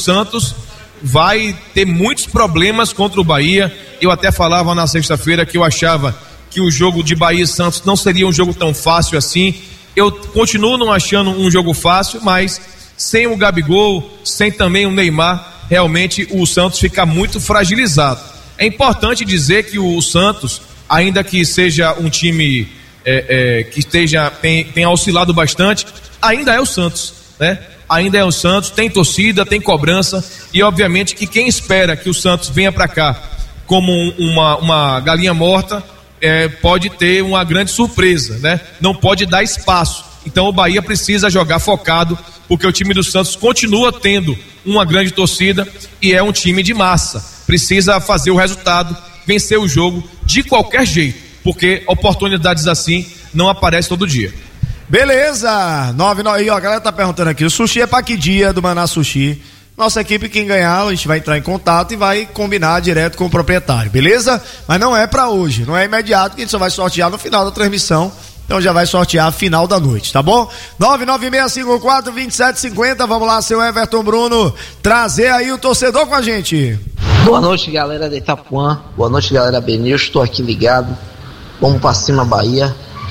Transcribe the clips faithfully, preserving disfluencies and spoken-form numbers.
Santos vai ter muitos problemas contra o Bahia. Eu até falava na sexta-feira que eu achava que o jogo de Bahia e Santos não seria um jogo tão fácil assim. Eu continuo não achando um jogo fácil, mas sem o Gabigol, sem também o Neymar, realmente o Santos fica muito fragilizado. É importante dizer que o Santos, ainda que seja um time é, é, que esteja, tem, tem oscilado bastante, ainda é o Santos, né? Ainda é o Santos, tem torcida, tem cobrança, e obviamente que quem espera que o Santos venha para cá como uma, uma galinha morta, é, pode ter uma grande surpresa, né? Não pode dar espaço. Então o Bahia precisa jogar focado, porque o time do Santos continua tendo uma grande torcida e é um time de massa. Precisa fazer o resultado, vencer o jogo de qualquer jeito, porque oportunidades assim não aparecem todo dia. Beleza, nove, nove, e ó, a galera tá perguntando aqui, o sushi é pra que dia do Maná Sushi? Nossa equipe, quem ganhar, a gente vai entrar em contato e vai combinar direto com o proprietário, beleza? Mas não é pra hoje, não é imediato, que a gente só vai sortear no final da transmissão, então já vai sortear a final da noite, tá bom? nove nove seis cinco quatro, dois sete cinco zero, vamos lá, seu Everton Bruno, trazer aí o torcedor com a gente. Boa noite, galera de Itapuã, boa noite, galera Benil, estou aqui ligado, vamos pra cima, Bahia.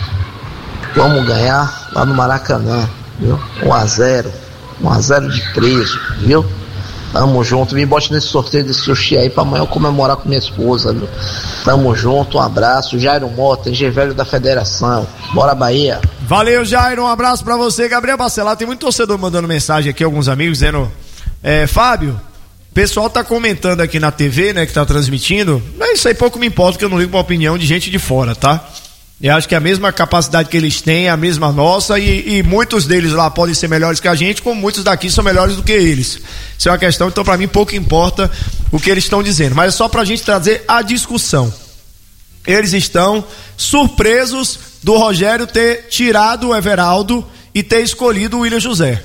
Vamos ganhar lá no Maracanã, viu? um a zero, um a zero de preso, viu? Tamo junto, me bote nesse sorteio desse sushi aí pra amanhã eu comemorar com minha esposa, viu? Tamo junto, um abraço, Jairo Mota, G Velho da Federação, bora Bahia. Valeu, Jairo, um abraço pra você, Gabriel Bacelar, tem muito torcedor mandando mensagem aqui, alguns amigos dizendo, é, Fábio, o pessoal tá comentando aqui na T V, né, que tá transmitindo, mas isso aí pouco me importa, porque eu não ligo pra opinião de gente de fora, tá? Eu acho que a mesma capacidade que eles têm é a mesma nossa e, e muitos deles lá podem ser melhores que a gente, como muitos daqui são melhores do que eles. Isso é uma questão, então pra mim pouco importa o que eles estão dizendo, mas é só pra gente trazer a discussão. Eles estão surpresos do Rogério ter tirado o Everaldo e ter escolhido o William José.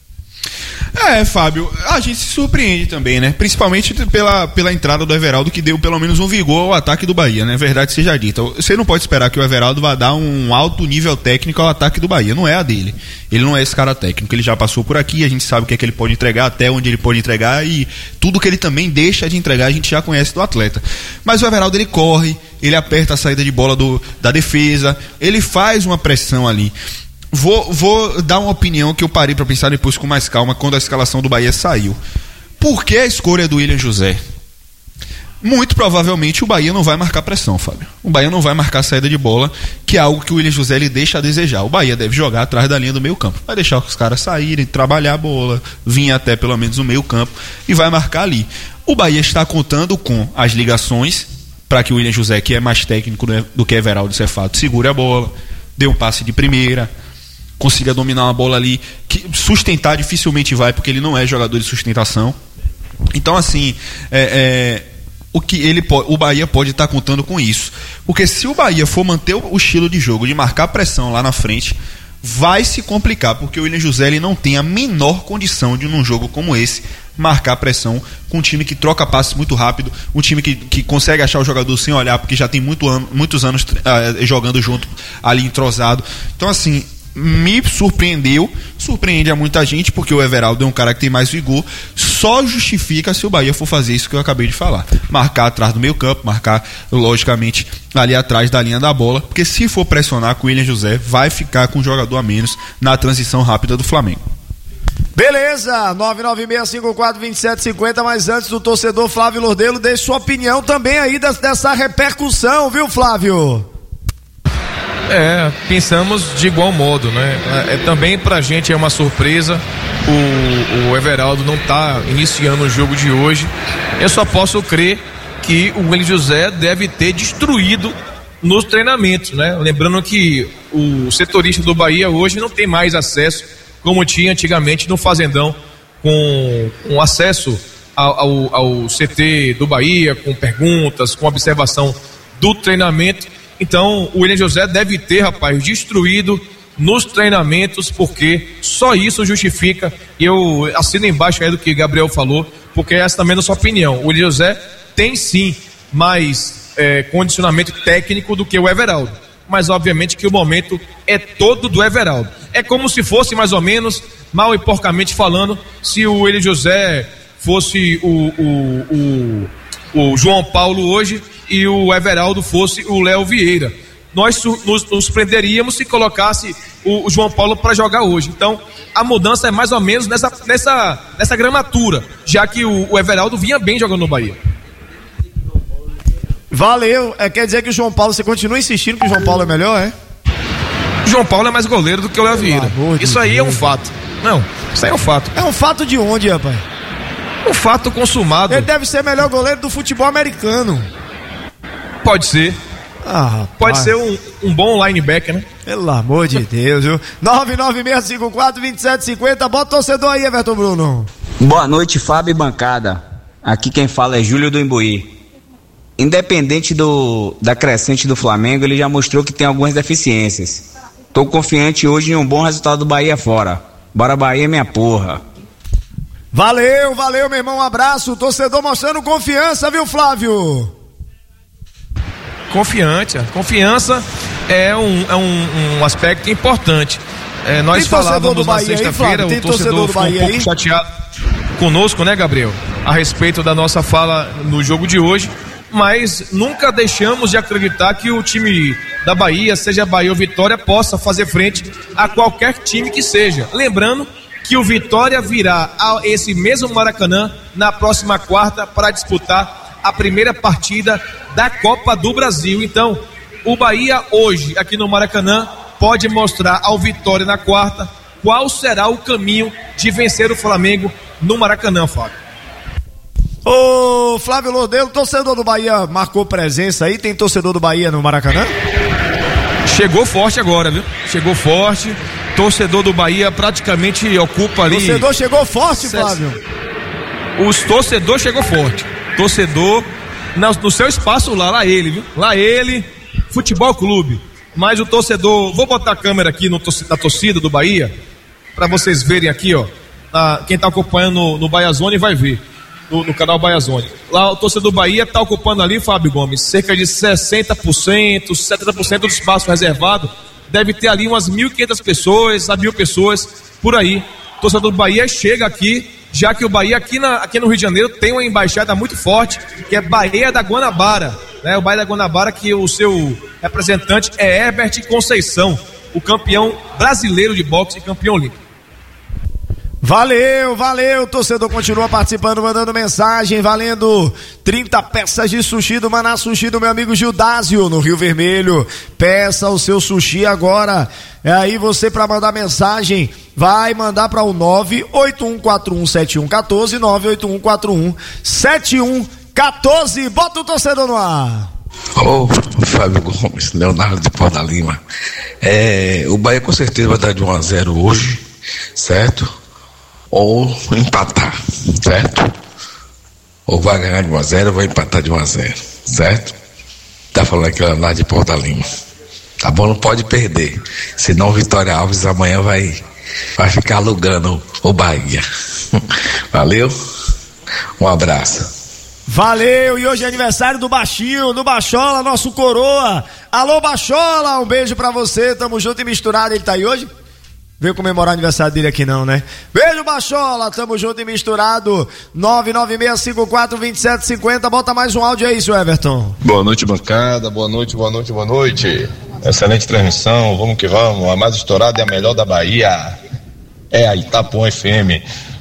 É, Fábio, a gente se surpreende também, né? Principalmente pela, pela entrada do Everaldo, que deu pelo menos um vigor ao ataque do Bahia, né? Verdade seja dita. Você não pode esperar que o Everaldo vá dar um alto nível técnico ao ataque do Bahia. Não é a dele. Ele não é esse cara técnico. Ele já passou por aqui, a gente sabe o que é que ele pode entregar, até onde ele pode entregar, e tudo que ele também deixa de entregar a gente já conhece do atleta. Mas o Everaldo, ele corre, ele aperta a saída de bola do, da defesa, ele faz uma pressão ali. Vou, vou dar uma opinião que eu parei para pensar depois com mais calma quando a escalação do Bahia saiu. Por que a escolha do William José? Muito provavelmente o Bahia não vai marcar pressão, Fábio. O Bahia não vai marcar saída de bola, que é algo que o William José ele deixa a desejar. O Bahia deve jogar atrás da linha do meio campo. Vai deixar os caras saírem, trabalhar a bola, vir até pelo menos o meio campo e vai marcar ali. O Bahia está contando com as ligações para que o William José, que é mais técnico do que Everaldo Cefato, segure a bola, dê um passe de primeira, consiga dominar uma bola ali, que sustentar dificilmente vai, porque ele não é jogador de sustentação. Então, assim, é, é, o, que ele pode, o Bahia pode estar contando com isso, porque se o Bahia for manter o estilo de jogo, de marcar pressão lá na frente, vai se complicar, porque o William José ele não tem a menor condição de, num jogo como esse, marcar pressão com um time que troca passes muito rápido, um time que, que consegue achar o jogador sem olhar, porque já tem muito ano, muitos anos uh, jogando junto, ali entrosado. Então, assim, me surpreendeu, surpreende a muita gente, porque o Everaldo é um cara que tem mais vigor, só justifica se o Bahia for fazer isso que eu acabei de falar, marcar atrás do meio campo, marcar logicamente ali atrás da linha da bola, porque se for pressionar com o William José, vai ficar com um jogador a menos na transição rápida do Flamengo. Beleza, nove nove seis cinco quatro, dois sete cinco zero, mas antes do torcedor Flávio Lordelo, deixe sua opinião também aí dessa repercussão, viu, Flávio? É, pensamos de igual modo, né? É, também pra gente é uma surpresa o, o Everaldo não tá iniciando o jogo de hoje. Eu só posso crer que o William José deve ter destruído nos treinamentos, né? Lembrando que o setorista do Bahia hoje não tem mais acesso como tinha antigamente no Fazendão, com, com acesso ao, ao, ao C T do Bahia, com perguntas, com observação do treinamento. Então o William José deve ter, rapaz, destruído nos treinamentos, porque só isso justifica. E eu assino embaixo aí do que Gabriel falou, porque essa também é a sua opinião. O William José tem sim mais é, condicionamento técnico do que o Everaldo, mas obviamente que o momento é todo do Everaldo. É como se fosse mais ou menos, mal e porcamente falando, se o William José fosse o, o, o, o João Paulo hoje e o Everaldo fosse o Léo Vieira. Nós nos, nos prenderíamos se colocasse o, o João Paulo para jogar hoje. Então, a mudança é mais ou menos nessa, nessa, nessa gramatura, já que o, o Everaldo vinha bem jogando no Bahia. Valeu. É, quer dizer que o João Paulo, você continua insistindo que o João Paulo é melhor, é? O João Paulo é mais goleiro do que o Léo Vieira. Isso aí é um fato. Não, isso aí é um fato. É um fato de onde, rapaz? Um fato consumado. Ele deve ser melhor goleiro do futebol americano. Pode ser. Ah, Pode ser um, um bom linebacker, né? Pelo amor de Deus, viu? nove nove seis cinco quatro, dois sete cinco zero. Bota o torcedor aí, Everton Bruno. Boa noite, Fábio e bancada. Aqui quem fala é Júlio do Imbuí. Independente do, da crescente do Flamengo, ele já mostrou que tem algumas deficiências. Tô confiante hoje em um bom resultado do Bahia fora. Bora Bahia, minha porra. Valeu, valeu, meu irmão. Um abraço. Torcedor mostrando confiança, viu, Flávio? Confiante. Confiança é um, é um, um aspecto importante. É, nós falávamos na sexta-feira, o torcedor ficou um pouco chateado conosco, né, Gabriel? A respeito da nossa fala no jogo de hoje. Mas nunca deixamos de acreditar que o time da Bahia, seja Bahia ou Vitória, possa fazer frente a qualquer time que seja. Lembrando que o Vitória virá a esse mesmo Maracanã na próxima quarta para disputar a primeira partida da Copa do Brasil. Então, o Bahia hoje, aqui no Maracanã, pode mostrar ao Vitória na quarta qual será o caminho de vencer o Flamengo no Maracanã, Fábio. Ô Flávio Lodelo, torcedor do Bahia marcou presença aí, tem torcedor do Bahia no Maracanã? Chegou forte agora, viu? Chegou forte, torcedor do Bahia praticamente ocupa ali... Torcedor chegou forte, Flávio? Os torcedor chegou forte, torcedor no, no seu espaço lá, lá ele, viu? Lá ele, Futebol Clube, mas o torcedor, vou botar a câmera aqui no, na torcida do Bahia, pra vocês verem aqui, ó, a, quem tá acompanhando no, no Bahia Zone vai ver. No, no canal Bahia Zone. Lá o torcedor do Bahia está ocupando ali, Fábio Gomes, cerca de sessenta por cento, setenta por cento do espaço reservado. Deve ter ali umas mil e quinhentas pessoas, a mil pessoas, por aí. O torcedor do Bahia chega aqui, já que o Bahia aqui, na, aqui no Rio de Janeiro tem uma embaixada muito forte, que é Bahia da Guanabara, né? O Bahia da Guanabara, que o seu representante é Herbert Conceição, o campeão brasileiro de boxe e campeão olímpico. Valeu, valeu, o torcedor continua participando, mandando mensagem, valendo trinta peças de sushi do Maná Sushi do meu amigo Gildásio, no Rio Vermelho. Peça o seu sushi agora. É aí você, para mandar mensagem, vai mandar para o nove oito um quatro um sete um um quatro, nove oito um quatro um sete um um quatro. Bota o torcedor no ar. Ô, oh, Fábio Gomes, Leonardo de Pau da Lima. É, o Bahia com certeza vai dar de um a zero hoje, certo? Ou empatar, certo? Ou vai ganhar de um a zero ou vai empatar de um a zero, certo? Tá falando aqui lá de Pau da Lima. Tá bom, não pode perder. Senão o Vitória Alves amanhã vai, vai ficar alugando o Bahia. Valeu? Um abraço. Valeu, e hoje é aniversário do Baixinho, do Bachola, nosso coroa. Alô, Bachola, um beijo pra você, tamo junto e misturado. Ele tá aí hoje? Veio comemorar o aniversário dele aqui não, né? Beijo, Bachola, tamo junto e misturado. Nove nove seis cinco quatro, dois sete cinco zero. Bota mais um áudio aí, seu Everton. Boa noite, bancada, boa noite, boa noite, boa noite. Excelente transmissão, vamos que vamos. A mais estourada e a melhor da Bahia é a Itapuã F M.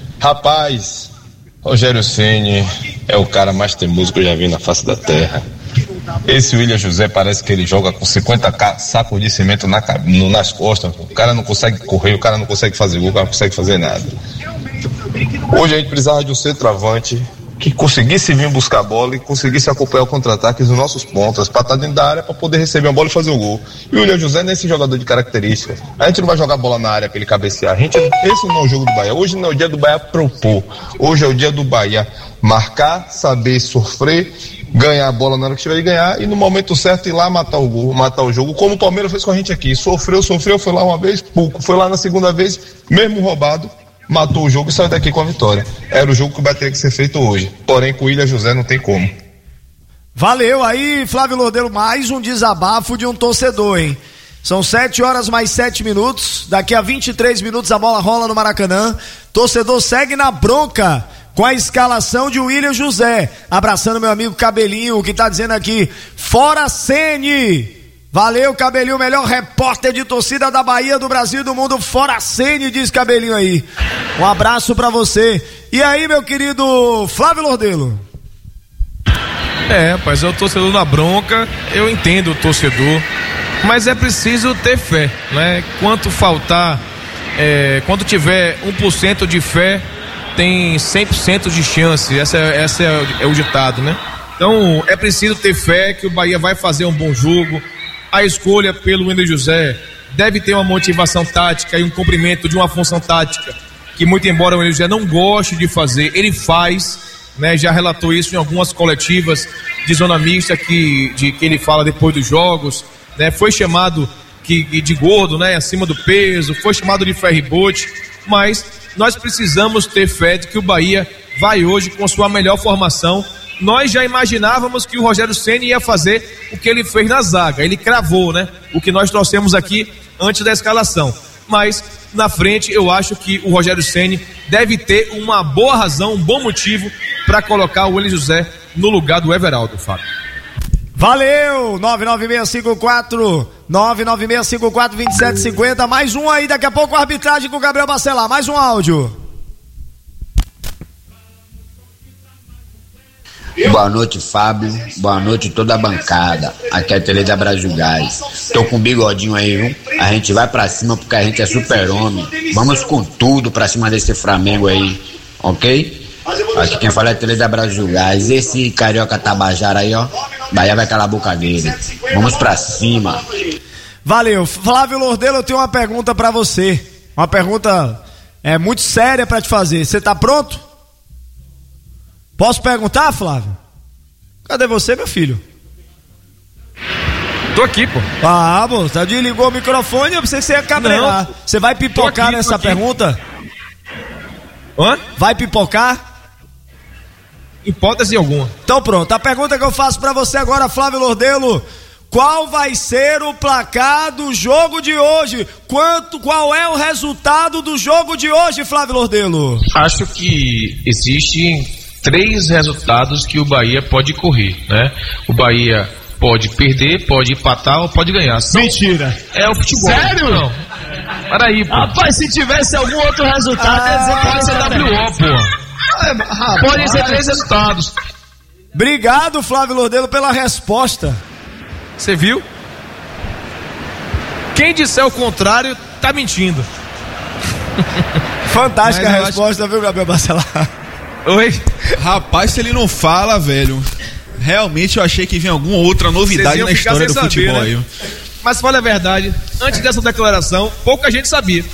Rapaz, Rogério Ceni é o cara mais teimoso que eu já vi na face da terra. Esse William José parece que ele joga com cinquenta sacos de cimento na, no, nas costas. O cara não consegue correr, o cara não consegue fazer gol, o cara não consegue fazer nada. Hoje a gente precisava de um centroavante que conseguisse vir buscar a bola e conseguisse acompanhar o contra-ataque dos nossos pontas, para estar dentro da área, para poder receber a bola e fazer o gol. E o William José não é esse jogador de características. A gente não vai jogar bola na área para ele cabecear. A gente, esse não é o jogo do Bahia. Hoje não é o dia do Bahia propor. Hoje é o dia do Bahia marcar, saber sofrer, ganhar a bola na hora que tiver de ganhar e no momento certo ir lá matar o gol, matar o jogo, como o Palmeiras fez com a gente aqui. Sofreu, sofreu, foi lá uma vez, pouco, foi lá na segunda vez, mesmo roubado, matou o jogo e saiu daqui com a vitória. Era o jogo que vai ter que ser feito hoje. Porém, com o William José não tem como. Valeu aí, Flávio Lodelo, mais um desabafo de um torcedor, hein? São sete horas mais sete minutos. Daqui a vinte e três minutos a bola rola no Maracanã. Torcedor segue na bronca com a escalação de William José. Abraçando meu amigo Cabelinho, que tá dizendo aqui, fora Ceni. Valeu, Cabelinho, melhor repórter de torcida da Bahia, do Brasil e do mundo, fora Ceni, diz Cabelinho aí. Um abraço pra você. E aí, meu querido Flávio Lordelo? É, rapaz, é o torcedor na bronca, eu entendo o torcedor, mas é preciso ter fé, né? Quanto faltar, é, quando tiver um por cento de fé, tem cem por cento de chance, essa, é, essa é, é o ditado, né? Então, é preciso ter fé que o Bahia vai fazer um bom jogo. A escolha pelo William José deve ter uma motivação tática e um cumprimento de uma função tática que, muito embora o William José não goste de fazer, ele faz, né? Já relatou isso em algumas coletivas de zona mista que, de, que ele fala depois dos jogos, né? Foi chamado que, de gordo, né? Acima do peso, foi chamado de ferry-boat, mas nós precisamos ter fé de que o Bahia vai hoje com sua melhor formação. Nós já imaginávamos que o Rogério Ceni ia fazer o que ele fez na zaga, ele cravou, né? O que nós trouxemos aqui antes da escalação, mas na frente eu acho que o Rogério Ceni deve ter uma boa razão, um bom motivo para colocar o William José no lugar do Everaldo, Fábio. Valeu, nove nove seis cinco quatro nove nove seis cinco quatro dois sete cinco zero, mais um aí, daqui a pouco a arbitragem com o Gabriel Bacelar, mais um áudio. Boa noite, Fábio. Boa noite toda a bancada. Aqui é a Tele da Brasil Gás. Tô com um bigodinho aí, viu? A gente vai pra cima porque a gente é super-homem. Vamos com tudo pra cima desse Flamengo aí, ok? Aqui quem fala é a Tele da Brasil Gás. Esse carioca Tabajara aí, ó, Bahia vai calar a boca dele. Vamos pra cima. Valeu. Flávio Lordelo, eu tenho uma pergunta pra você. Uma pergunta é, muito séria pra te fazer. Você tá pronto? Posso perguntar, Flávio? Cadê você, meu filho? Tô aqui, pô. Ah, pô, tá desligou o microfone, eu pensei que você ia cabrear. Você vai pipocar aqui, nessa pergunta? Hã? Vai pipocar? Hipótese alguma. Então pronto, a pergunta que eu faço pra você agora, Flávio Lordelo: qual vai ser o placar do jogo de hoje? Quanto, qual é o resultado do jogo de hoje, Flávio Lordelo? Acho que existe três resultados que o Bahia pode correr, né? O Bahia pode perder, pode empatar ou pode ganhar. São... Mentira. É o futebol. Sério? Não. Peraí, pô. Rapaz, se tivesse algum outro resultado, ah, quer dizer que pode ser W O, pô. Podem ser três resultados. Obrigado, Flávio Lordelo, pela resposta. Você viu? Quem disser o contrário, tá mentindo. Fantástica a resposta, acho... viu, Gabriel Bacelar? Oi? Rapaz, se ele não fala, velho, realmente eu achei que vinha alguma outra novidade na história do saber, futebol, né? Aí. Mas fala a verdade, antes dessa declaração, pouca gente sabia.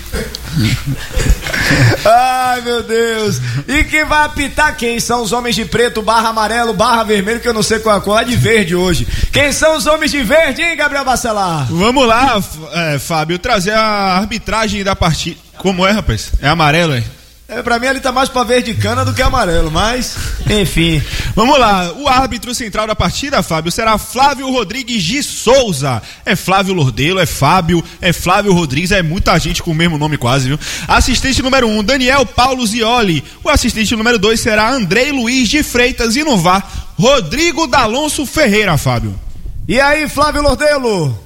Ai, meu Deus. E quem vai apitar quem? São os homens de preto, barra amarelo, barra vermelho, que eu não sei qual é a cor, é de verde hoje. Quem são os homens de verde, hein, Gabriel Bacelar? Vamos lá, é, Fábio, trazer a arbitragem da partida. Como é, rapaz? É amarelo, é? É, pra mim ele tá mais pra verde cana do que amarelo, mas, enfim. Vamos lá, o árbitro central da partida, Fábio, será Flávio Rodrigues de Souza. É Flávio Lordelo, é Fábio, é Flávio Rodrigues, é muita gente com o mesmo nome quase, viu? Assistente número um, Daniel Paulo Zioli. O assistente número dois será Andrei Luiz de Freitas e no V A R, Rodrigo D'Alonso Ferreira, Fábio. E aí, Flávio Lordelo?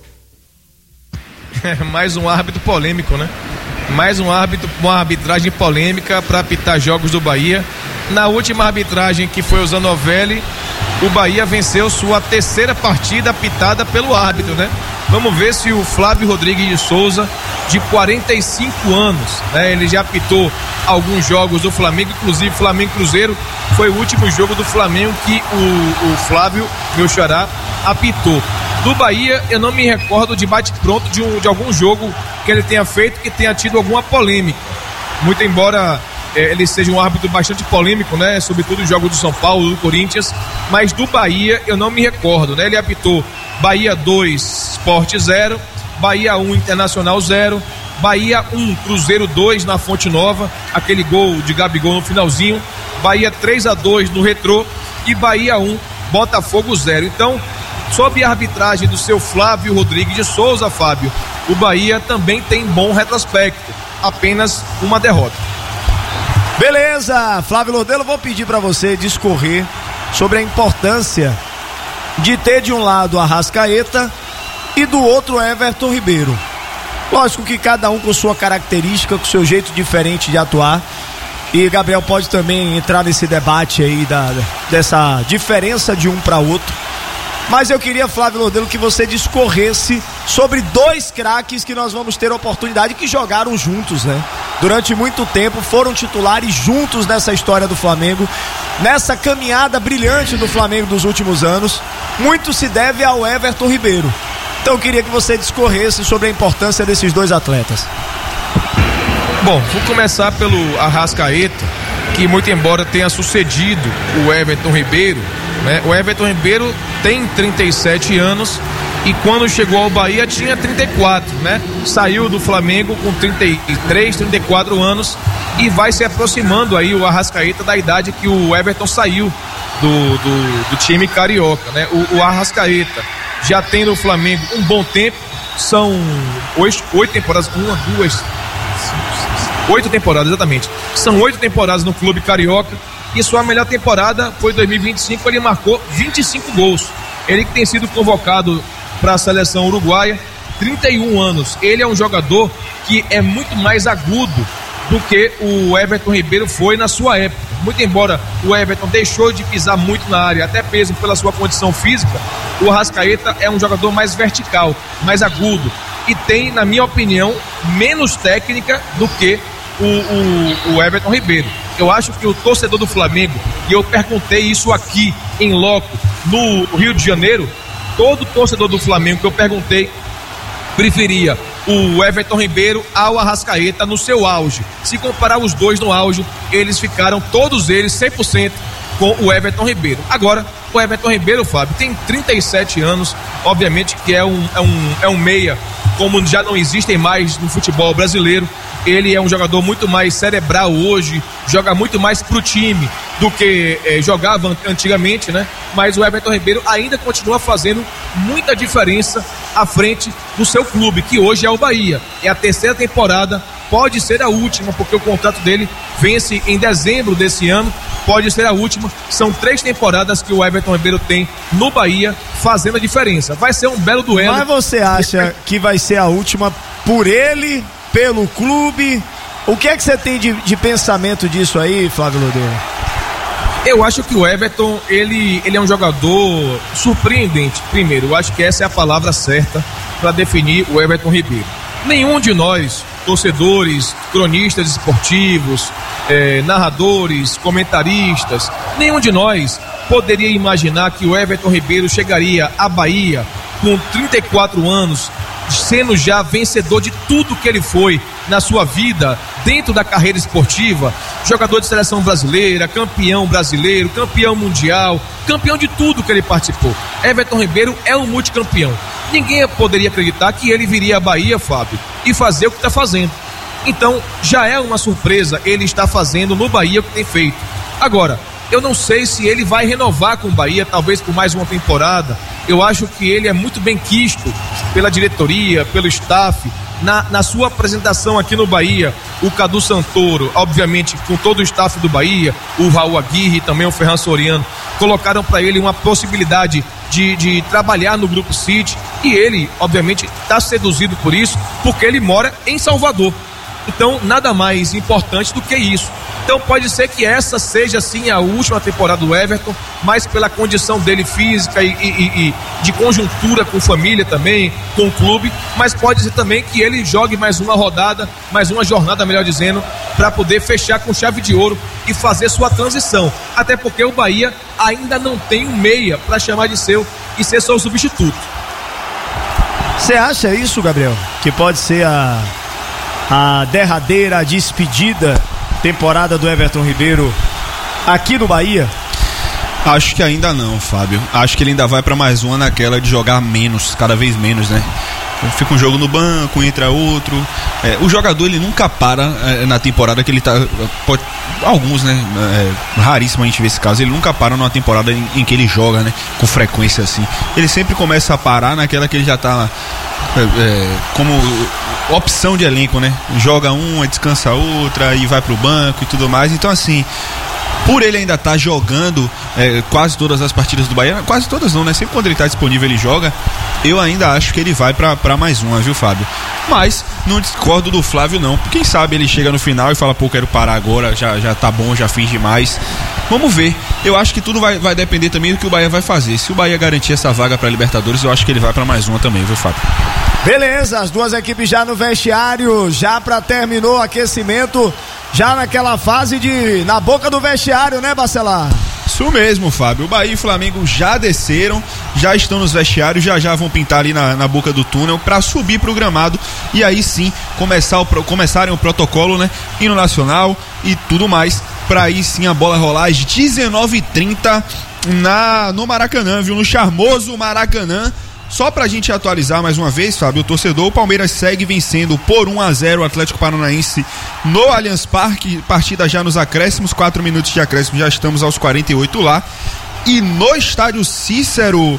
Mais um árbitro polêmico, né? Mais um árbitro, uma arbitragem polêmica para apitar jogos do Bahia. Na última arbitragem, que foi o Zanovelli, o Bahia venceu sua terceira partida apitada pelo árbitro, né? Vamos ver se o Flávio Rodrigues de Souza, de quarenta e cinco anos, né? Ele já apitou alguns jogos do Flamengo, inclusive Flamengo Cruzeiro foi o último jogo do Flamengo que o, o Flávio, meu xará, apitou. Do Bahia, eu não me recordo de bate-pronto de, um, de algum jogo que ele tenha feito que tenha tido alguma polêmica. Muito embora é, ele seja um árbitro bastante polêmico, né? Sobretudo os jogos do São Paulo, do Corinthians, mas do Bahia eu não me recordo, né? Ele apitou Bahia dois, Sport zero, Bahia um, Internacional zero, Bahia um, Cruzeiro dois na Fonte Nova, aquele gol de Gabigol no finalzinho, Bahia três a dois no Retrô e Bahia um, Botafogo zero. Então, sob a arbitragem do seu Flávio Rodrigues de Souza, Fábio, o Bahia também tem bom retrospecto, apenas uma derrota. Beleza, Flávio Lordelo, vou pedir para você discorrer sobre a importância de ter de um lado a Arrascaeta e do outro Everton Ribeiro. Lógico que cada um com sua característica, com seu jeito diferente de atuar. E Gabriel pode também entrar nesse debate aí da, dessa diferença de um para outro. Mas eu queria, Flávio Lordelo, que você discorresse sobre dois craques que nós vamos ter a oportunidade, que jogaram juntos, né? Durante muito tempo, foram titulares juntos nessa história do Flamengo, nessa caminhada brilhante do Flamengo dos últimos anos. Muito se deve ao Everton Ribeiro. Então eu queria que você discorresse sobre a importância desses dois atletas. Bom, vou começar pelo Arrascaeta, que muito embora tenha sucedido o Everton Ribeiro, né? O Everton Ribeiro tem trinta e sete anos e quando chegou ao Bahia tinha trinta e quatro, né? Saiu do Flamengo com trinta e três, trinta e quatro anos e vai se aproximando aí o Arrascaeta da idade que o Everton saiu do, do, do time carioca, né? O, o Arrascaeta já tem no Flamengo um bom tempo, são oito, oito temporadas, uma, duas, oito temporadas, exatamente. São oito temporadas no clube carioca e sua melhor temporada foi dois mil e vinte e cinco, ele marcou vinte e cinco gols. Ele que tem sido convocado para a seleção uruguaia, trinta e um anos. Ele é um jogador que é muito mais agudo do que o Everton Ribeiro foi na sua época. Muito embora o Everton deixou de pisar muito na área, até mesmo pela sua condição física, o Arrascaeta é um jogador mais vertical, mais agudo e tem, na minha opinião, menos técnica do que o, o, o Everton Ribeiro. Eu acho que o torcedor do Flamengo, e eu perguntei isso aqui em loco no Rio de Janeiro, todo torcedor do Flamengo que eu perguntei preferia o Everton Ribeiro ao Arrascaeta no seu auge. Se comparar os dois no auge, eles ficaram todos eles cem por cento com o Everton Ribeiro. Agora, o Everton Ribeiro, Fábio, tem trinta e sete anos, obviamente que é um, é um, é um meia, como já não existem mais no futebol brasileiro. Ele é um jogador muito mais cerebral hoje, joga muito mais pro time do que eh, jogava antigamente, né? Mas o Everton Ribeiro ainda continua fazendo muita diferença à frente do seu clube, que hoje é o Bahia. É a terceira temporada, pode ser a última, porque o contrato dele vence em dezembro desse ano, pode ser a última. São três temporadas que o Everton Ribeiro tem no Bahia, fazendo a diferença. Vai ser um belo duelo. Mas você acha que vai ser a última por ele, pelo clube? O que é que você tem de, de pensamento disso aí, Flávio Lordelo? Eu acho que o Everton, ele, ele é um jogador surpreendente. Primeiro, eu acho que essa é a palavra certa para definir o Everton Ribeiro. Nenhum de nós, torcedores, cronistas esportivos, eh, narradores, comentaristas, nenhum de nós poderia imaginar que o Everton Ribeiro chegaria à Bahia com trinta e quatro anos, sendo já vencedor de tudo que ele foi na sua vida, dentro da carreira esportiva, jogador de seleção brasileira, campeão brasileiro, campeão mundial, campeão de tudo que ele participou. Everton Ribeiro é um multicampeão. Ninguém poderia acreditar que ele viria à Bahia, Fábio, e fazer o que está fazendo. Então, já é uma surpresa ele estar fazendo no Bahia o que tem feito. Agora, eu não sei se ele vai renovar com o Bahia, talvez por mais uma temporada. Eu acho que ele é muito bem quisto pela diretoria, pelo staff. Na, na sua apresentação aqui no Bahia, o Cadu Santoro, obviamente com todo o staff do Bahia, o Raul Aguirre e também o Ferran Soriano, colocaram para ele uma possibilidade de, de trabalhar no Grupo City, e ele, obviamente, está seduzido por isso, porque ele mora em Salvador. Então, nada mais importante do que isso. Então pode ser que essa seja sim a última temporada do Everton, mas pela condição dele física e, e, e de conjuntura com família também, com o clube, mas pode ser também que ele jogue mais uma rodada, mais uma jornada, melhor dizendo, para poder fechar com chave de ouro e fazer sua transição. Até porque o Bahia ainda não tem um meia para chamar de seu e ser seu substituto. Você acha isso, Gabriel? Que pode ser a, a derradeira, a despedida temporada do Everton Ribeiro aqui no Bahia? Acho que ainda não, Fábio. Acho que ele ainda vai pra mais uma naquela de jogar menos, cada vez menos, né? Fica um jogo no banco, entra outro. É, o jogador, ele nunca para é, na temporada que ele tá. Pode, alguns, né? É, raríssimo a gente ver esse caso. Ele nunca para numa temporada em, em que ele joga, né? Com frequência assim. Ele sempre começa a parar naquela que ele já tá. É, é, como opção de elenco, né? Joga uma, descansa outra e vai pro banco e tudo mais. Então, assim, por ele ainda estar tá jogando é, quase todas as partidas do Bahia, quase todas não, né? Sempre quando ele tá disponível ele joga. Eu ainda acho que ele vai pra, pra mais uma, viu, Fábio? Mas não discordo do Flávio, não. Quem sabe ele chega no final e fala, pô, quero parar agora, já, já tá bom, já fiz demais. Vamos ver. Eu acho que tudo vai, vai depender também do que o Bahia vai fazer. Se o Bahia garantir essa vaga pra Libertadores, eu acho que ele vai pra mais uma também, viu, Fábio? Beleza, as duas equipes já no vestiário, já pra terminou o aquecimento, já naquela fase de na boca do vestiário, né, Bacelar? Isso mesmo, Fábio. O Bahia e o Flamengo já desceram, já estão nos vestiários, já já vão pintar ali na, na boca do túnel para subir pro gramado e aí sim começar o, começarem o protocolo, né? Hino nacional e tudo mais, para aí sim a bola rolar às dezenove e trinta na, no Maracanã, viu? No charmoso Maracanã. Só pra gente atualizar mais uma vez, Fábio, o torcedor, o Palmeiras segue vencendo por um a zero o Atlético Paranaense no Allianz Parque, partida já nos acréscimos, quatro minutos de acréscimo, já estamos aos quarenta e oito lá. E no estádio Cícero,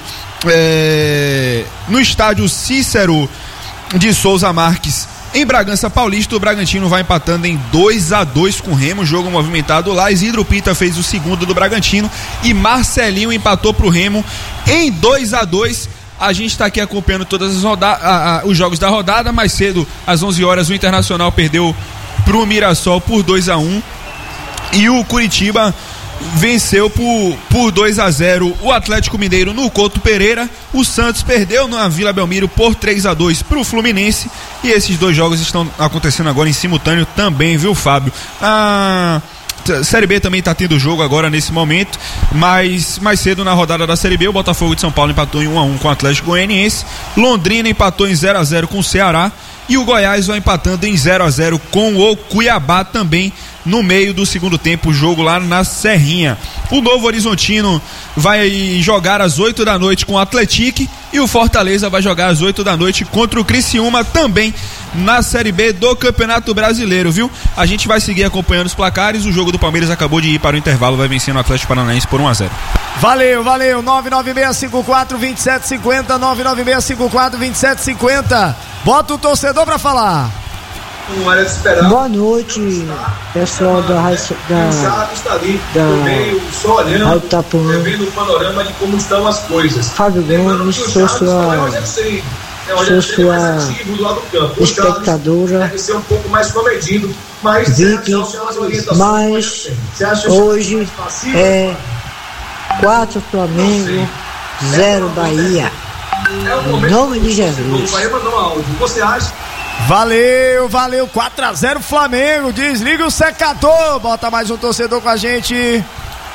é, no estádio Cícero de Souza Marques, em Bragança Paulista, o Bragantino vai empatando em dois a dois com o Remo, jogo movimentado lá. Isidro Pita fez o segundo do Bragantino e Marcelinho empatou pro Remo em dois a dois. A gente está aqui acompanhando todos os jogos da rodada. Mais cedo, às onze horas, o Internacional perdeu pro Mirassol por dois a um e o Curitiba venceu por, por dois a zero o Atlético Mineiro no Couto Pereira. O Santos perdeu na Vila Belmiro por três a dois pro Fluminense. E esses dois jogos estão acontecendo agora em simultâneo também, viu, Fábio? A Série B também está tendo jogo agora nesse momento, mas mais cedo na rodada da Série B, o Botafogo de São Paulo empatou em um a um com o Atlético Goianiense, Londrina empatou em zero a zero com o Ceará e o Goiás vai empatando em zero a zero com o Cuiabá também no meio do segundo tempo, jogo lá na Serrinha. O Novo Horizontino vai jogar às oito da noite com o Atlético e o Fortaleza vai jogar às oito da noite contra o Criciúma também na Série B do Campeonato Brasileiro, viu? A gente vai seguir acompanhando os placares. O jogo do Palmeiras acabou de ir para o intervalo, vai vencendo o Atlético Paranaense por um a zero. Valeu, valeu, nove nove seis cinco quatro dois sete cinco zero, nove nove seis cinco quatro dois sete cinco zero. Bota o torcedor pra falar. Boa noite, pessoal da Rádio da, da Rádio Itapuã. Fábio Gomes, sou sua, sou sua espectadora. Vicky, mas hoje é quatro Flamengo, zero Bahia. Em nome de Jesus. Valeu, valeu, quatro a zero Flamengo, desliga o secador, bota mais um torcedor com a gente.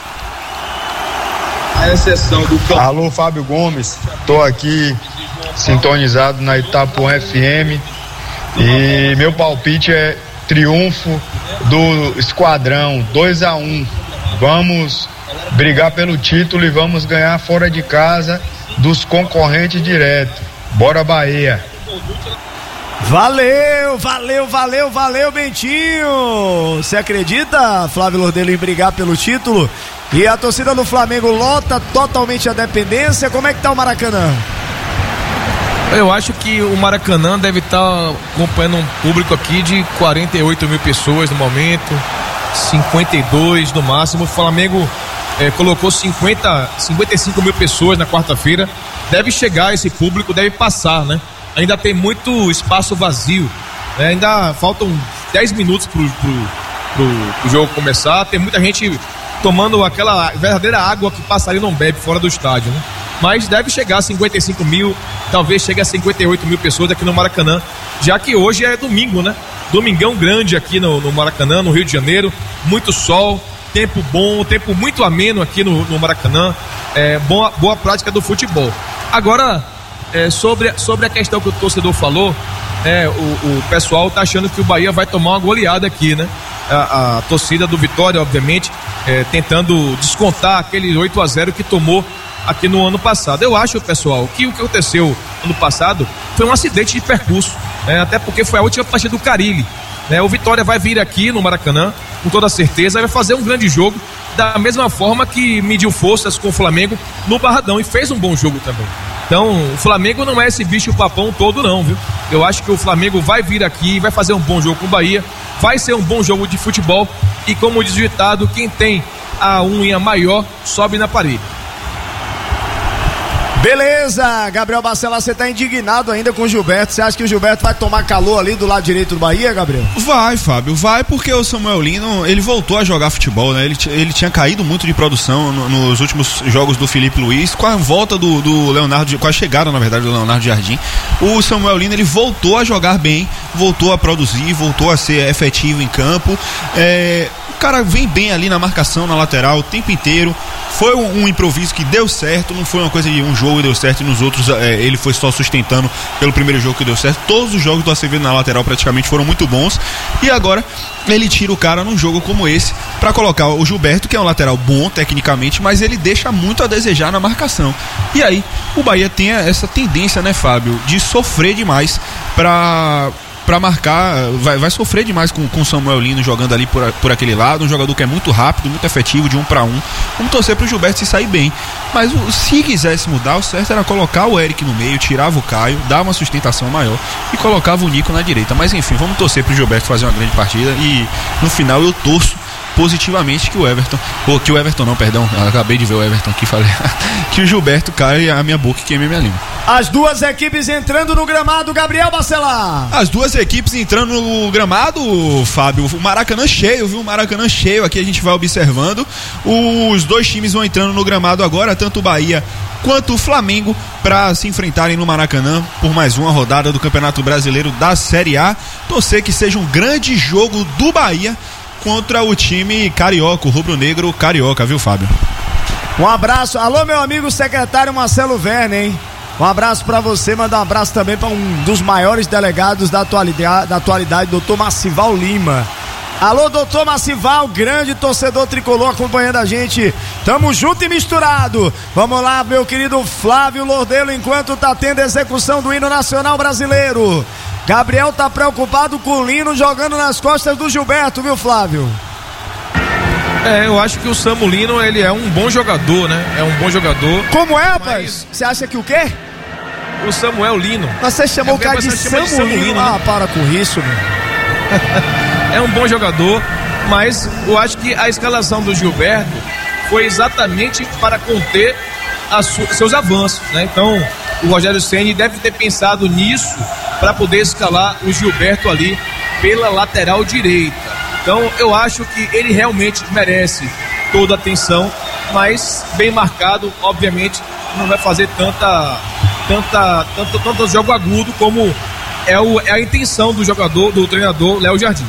A exceção do... Alô, Fábio Gomes, tô aqui sintonizado na Itapuã F M e meu palpite é triunfo do Esquadrão, dois a um. Vamos brigar pelo título e vamos ganhar fora de casa dos concorrentes direto. Bora Bahia. Valeu, valeu, valeu, valeu, Bentinho. Você acredita, Flávio Lordelli, em brigar pelo título? E a torcida do Flamengo lota totalmente a dependência. Como é que tá o Maracanã? Eu acho que o Maracanã deve estar acompanhando um público aqui de quarenta e oito mil pessoas no momento, cinquenta e dois no máximo. O Flamengo é, colocou cinquenta, cinquenta e cinco mil pessoas na quarta-feira. Deve chegar esse público, deve passar, né? Ainda tem muito espaço vazio, né? Ainda faltam dez minutos pro, pro, pro, pro jogo começar. Tem muita gente tomando aquela verdadeira água que passarinho não bebe fora do estádio, né? Mas deve chegar a cinquenta e cinco mil, talvez chegue a cinquenta e oito mil pessoas aqui no Maracanã, já que hoje é domingo, né? Domingão grande aqui no, no Maracanã, no Rio de Janeiro, muito sol, tempo bom, tempo muito ameno aqui no, no Maracanã, é, boa, boa prática do futebol. Agora, é, sobre, sobre a questão que o torcedor falou, é, o, o pessoal tá achando que o Bahia vai tomar uma goleada aqui, né? A, a torcida do Vitória, obviamente, é, tentando descontar aquele oito a zero que tomou aqui no ano passado. Eu acho, pessoal, que o que aconteceu ano passado foi um acidente de percurso, né? Até porque foi a última partida do Carille, né? O Vitória vai vir aqui no Maracanã, com toda certeza, vai fazer um grande jogo, da mesma forma que mediu forças com o Flamengo no Barradão e fez um bom jogo também. Então, o Flamengo não é esse bicho papão todo não, viu? Eu acho que o Flamengo vai vir aqui, vai fazer um bom jogo com o Bahia, vai ser um bom jogo de futebol e, como diz o ditado, quem tem a unha maior sobe na parede. Beleza, Gabriel Bacelar, você tá indignado ainda com o Gilberto. Você acha que o Gilberto vai tomar calor ali do lado direito do Bahia, Gabriel? Vai, Fábio, vai, porque o Samuel Lino, ele voltou a jogar futebol, né? Ele, ele tinha caído muito de produção no, nos últimos jogos do Felipe Luiz, com a volta do, do Leonardo, com a chegada, na verdade, do Leonardo Jardim. O Samuel Lino, ele voltou a jogar bem, voltou a produzir, voltou a ser efetivo em campo. É, o cara vem bem ali na marcação, na lateral, o tempo inteiro. Foi um, um improviso que deu certo, não foi uma coisa de um jogo e deu certo e nos outros é, ele foi só sustentando pelo primeiro jogo que deu certo. Todos os jogos do Acevedo na lateral praticamente foram muito bons e agora ele tira o cara num jogo como esse para colocar o Gilberto, que é um lateral bom tecnicamente, mas ele deixa muito a desejar na marcação. E aí o Bahia tem essa tendência, né, Fábio, de sofrer demais para para marcar, vai, vai sofrer demais com o Samuel Lino jogando ali por, por aquele lado, um jogador que é muito rápido, muito efetivo, de um para um. Vamos torcer pro Gilberto se sair bem, mas o, se quisesse mudar, o certo era colocar o Eric no meio, tirava o Caio, dar uma sustentação maior e colocava o Nico na direita. Mas enfim, vamos torcer pro Gilberto fazer uma grande partida e no final eu torço positivamente que o Everton, ou que o Everton não, perdão, eu acabei de ver o Everton aqui, falei, que o Gilberto caia a minha boca e queime a minha língua. As duas equipes entrando no gramado, Gabriel Bacelar. As duas equipes entrando no gramado, Fábio, o Maracanã cheio, viu? O Maracanã cheio, aqui a gente vai observando. Os dois times vão entrando no gramado agora, tanto o Bahia quanto o Flamengo, para se enfrentarem no Maracanã por mais uma rodada do Campeonato Brasileiro da Série A. Torcer que seja um grande jogo do Bahia contra o time carioca, o rubro-negro carioca, viu, Fábio? Um abraço, alô meu amigo secretário Marcelo Werner, hein? Um abraço pra você, mandar um abraço também para um dos maiores delegados da atualidade, da atualidade, doutor Macival Lima. Alô, doutor Macival, grande torcedor tricolor acompanhando a gente. Tamo junto e misturado. Vamos lá, meu querido Flávio Lordelo, enquanto tá tendo execução do hino nacional brasileiro. Gabriel tá preocupado com o Lino jogando nas costas do Gilberto, viu, Flávio? É, eu acho que o Samuel Lino, ele é um bom jogador, né? É um bom jogador. Como é, rapaz? Você acha que o quê? O Samuel Lino. Mas você chamou é o cara de Samuel Lino, Lino, né? Ah, para com isso, meu. É um bom jogador, mas eu acho que a escalação do Gilberto foi exatamente para conter as, seus avanços, né? Então, o Rogério Ceni deve ter pensado nisso para poder escalar o Gilberto ali pela lateral direita. Então, eu acho que ele realmente merece toda a atenção, mas bem marcado, obviamente, não vai fazer tanta, tanta, tanto, tanto jogo agudo como é, o, é a intenção do jogador, do treinador Léo Jardim.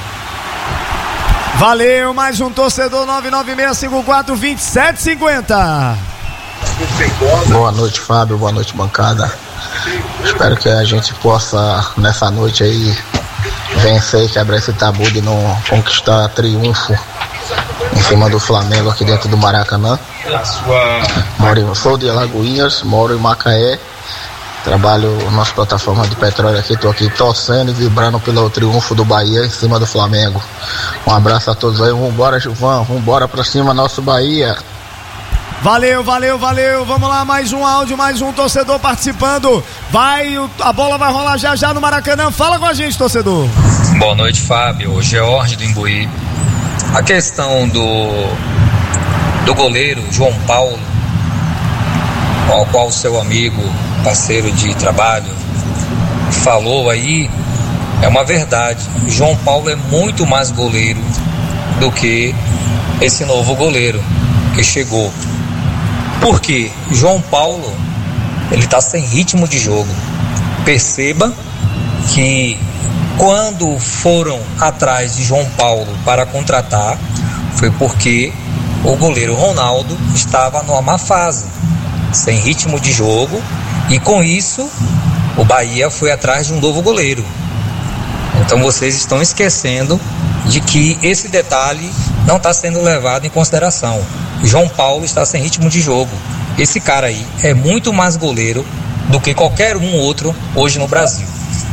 Valeu, mais um torcedor. Nove nove seis cinco quatro dois sete cinco zero. Boa noite, Fábio, boa noite, bancada. Espero que a gente possa nessa noite aí vencer e quebrar esse tabu de não conquistar triunfo em cima do Flamengo aqui dentro do Maracanã. Moro, sou de Alagoinhas, moro em Macaé, trabalho nossa plataforma de petróleo aqui, tô aqui torcendo e vibrando pelo triunfo do Bahia em cima do Flamengo. Um abraço a todos aí, vambora, Gilvão, vambora pra cima, nosso Bahia. Valeu, valeu, valeu. Vamos lá, mais um áudio, mais um torcedor participando. Vai, a bola vai rolar já já no Maracanã. Fala com a gente, torcedor. Boa noite, Fábio. George do Imbuí. A questão do do goleiro João Paulo, ao qual seu amigo, parceiro de trabalho, falou aí, é uma verdade. João Paulo é muito mais goleiro do que esse novo goleiro que chegou. Porque João Paulo, ele está sem ritmo de jogo. Perceba que quando foram atrás de João Paulo para contratar, foi porque o goleiro Ronaldo estava numa má fase, sem ritmo de jogo, e com isso o Bahia foi atrás de um novo goleiro. Então vocês estão esquecendo de que esse detalhe não está sendo levado em consideração. João Paulo está sem ritmo de jogo. Esse cara aí é muito mais goleiro do que qualquer um outro hoje no Brasil.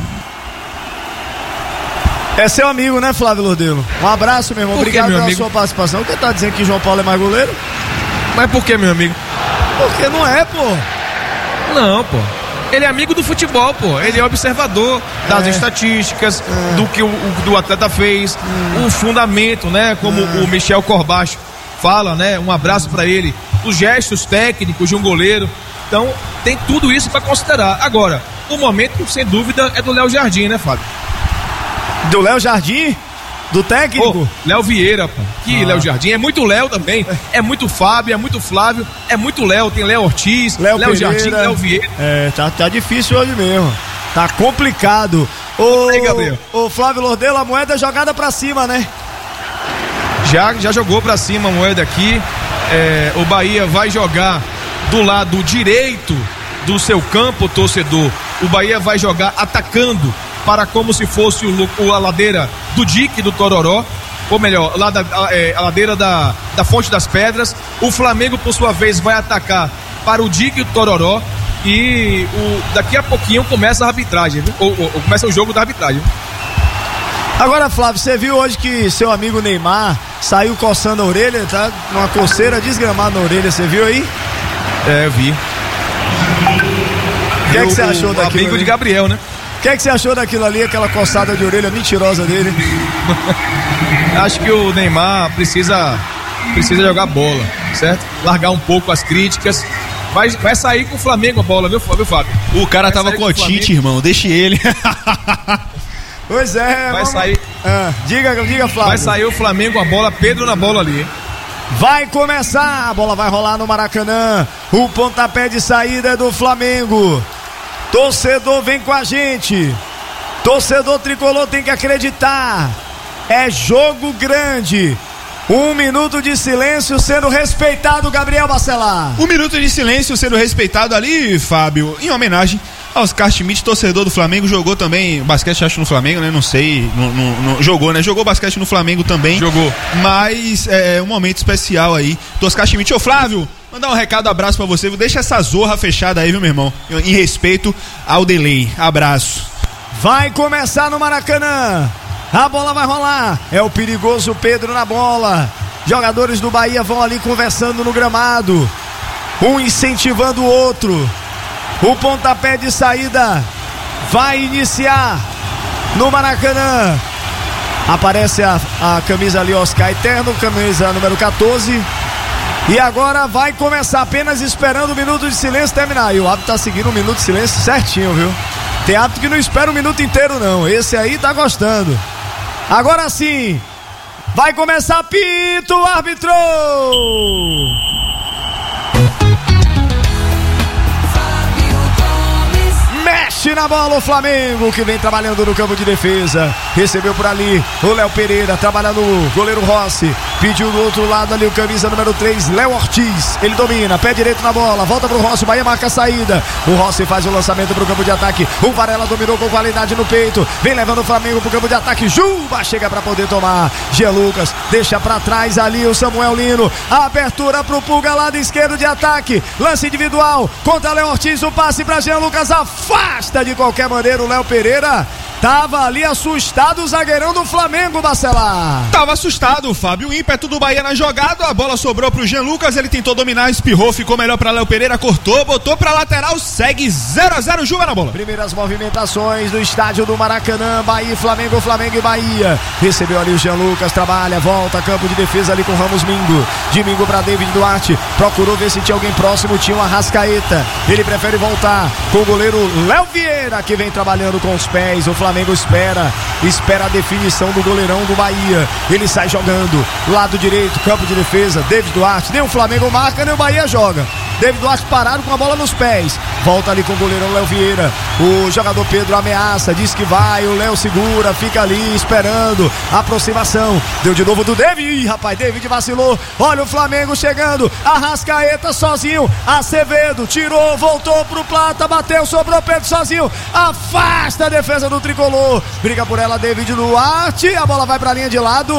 É seu amigo, né, Flávio Lordelo? Um abraço, meu irmão. Por Obrigado que, meu pela amigo? sua participação. O que tá dizendo que João Paulo é mais goleiro? Mas por que, meu amigo? Porque não é, pô. Não, pô. Ele é amigo do futebol, pô. Ele é observador das é. estatísticas, é. do que o, o do atleta fez, hum. o fundamento, né? Como é. o Michel Corbacho fala, né? Um abraço pra ele. Os gestos técnicos de um goleiro. Então, tem tudo isso pra considerar. Agora, o momento, sem dúvida, é do Léo Jardim, né, Fábio? Do Léo Jardim? Do técnico? Oh, Léo Vieira, pô. Que ah. Léo Jardim. É muito Léo também. É muito Fábio, é muito Flávio, é muito Léo. Tem Léo Ortiz, Léo, Léo Jardim, Léo Vieira. É, tá, tá difícil hoje mesmo. Tá complicado. Ô, aí, Gabriel. Ô, Flávio Lordelo, a moeda é jogada pra cima, né? Já, já jogou pra cima a moeda aqui. É, o Bahia vai jogar do lado direito do seu campo, torcedor. O Bahia vai jogar atacando para como se fosse o, o, a ladeira do Dique do Tororó, ou melhor, lá da, a, é, a ladeira da, da Fonte das Pedras. O Flamengo, por sua vez, vai atacar para o Dique do Tororó e o, daqui a pouquinho começa a arbitragem, viu? Ou, ou, ou começa o jogo da arbitragem. Agora, Flávio, você viu hoje que seu amigo Neymar saiu coçando a orelha, tá? Uma coceira desgramada na orelha, você viu aí? É, eu vi. O que é que você achou daquilo? Amigo ali? de Gabriel, né? O que é que você achou daquilo ali, aquela coçada de orelha mentirosa dele? Acho que o Neymar precisa precisa jogar bola, certo? Largar um pouco as críticas. Vai, vai sair com o Flamengo a bola, viu, viu Fábio? O cara vai tava com o Tite, irmão, deixe ele. Pois é, vai vamos... sair. Ah, diga, diga, Flávio. Vai sair o Flamengo a bola, Pedro na bola ali. Vai começar, a bola vai rolar no Maracanã. O pontapé de saída é do Flamengo. Torcedor, vem com a gente. Torcedor tricolor tem que acreditar. É jogo grande. Um minuto de silêncio sendo respeitado, Gabriel Bacelar. Um minuto de silêncio sendo respeitado ali, Fábio, em homenagem ao Oscar Schmidt, torcedor do Flamengo. Jogou também basquete, acho, no Flamengo, né? Não sei. Não, não, não, jogou, né? Jogou basquete no Flamengo também. Jogou. Mas é um momento especial aí do Oscar Schmidt. Ô, Flávio, mandar um recado, abraço pra você. Deixa essa zorra fechada aí, viu, meu irmão? Em respeito ao delay. Abraço. Vai começar no Maracanã. A bola vai rolar. É o perigoso Pedro na bola. Jogadores do Bahia vão ali conversando no gramado. Um incentivando o outro. O pontapé de saída vai iniciar no Maracanã. Aparece a, a camisa ali, Oscar Eterno, camisa número catorze. E agora vai começar, apenas esperando o minuto de silêncio terminar. E o árbitro tá seguindo um minuto de silêncio certinho, viu? Tem árbitro que não espera um minuto inteiro, não. Esse aí tá gostando. Agora sim, vai começar, apito, árbitro! Mexe na bola o Flamengo, que vem trabalhando no campo de defesa. Recebeu por ali o Léo Pereira, trabalhando o goleiro Rossi. Pediu do outro lado ali o camisa número três, Léo Ortiz. Ele domina, pé direito na bola, volta pro Rossi, o Bahia marca a saída. O Rossi faz o lançamento pro campo de ataque. O Varela dominou com qualidade no peito. Vem levando o Flamengo pro campo de ataque. Juba chega pra poder tomar. Jean Lucas deixa pra trás ali o Samuel Lino. A abertura pro Pulga, lado esquerdo de ataque. Lance individual contra Léo Ortiz. O passe pra Jean Lucas, afasta de qualquer maneira o Léo Pereira. Tava ali assustado o zagueirão do Flamengo, Bacelar. Tava assustado, Fábio. O ímpeto do Bahia na jogada. A bola sobrou pro Jean Lucas. Ele tentou dominar, espirrou, ficou melhor pra Léo Pereira. Cortou, botou pra lateral. Segue zero a zero, Juba na bola. Primeiras movimentações do estádio do Maracanã. Bahia e Flamengo, Flamengo e Bahia. Recebeu ali o Jean Lucas, trabalha, volta, campo de defesa ali com Ramos Mingo. De Mingo pra David Duarte. Procurou ver se tinha alguém próximo. Tinha o Arrascaeta. Ele prefere voltar com o goleiro Léo Vieira, que vem trabalhando com os pés. O Flamengo espera, espera a definição do goleirão do Bahia. Ele sai jogando, lado direito, campo de defesa, David Duarte, nem o Flamengo marca, nem o Bahia joga. David Duarte parado com a bola nos pés. Volta ali com o goleirão Léo Vieira. O jogador Pedro ameaça, diz que vai, o Léo segura, fica ali esperando. Aproximação, deu de novo do David. Ih, rapaz, David vacilou. Olha o Flamengo chegando. Arrascaeta sozinho. Acevedo tirou, voltou pro Plata, bateu, sobrou Pedro sozinho. Afasta a defesa do tricolor. Briga por ela, David Duarte. A bola vai pra linha de lado.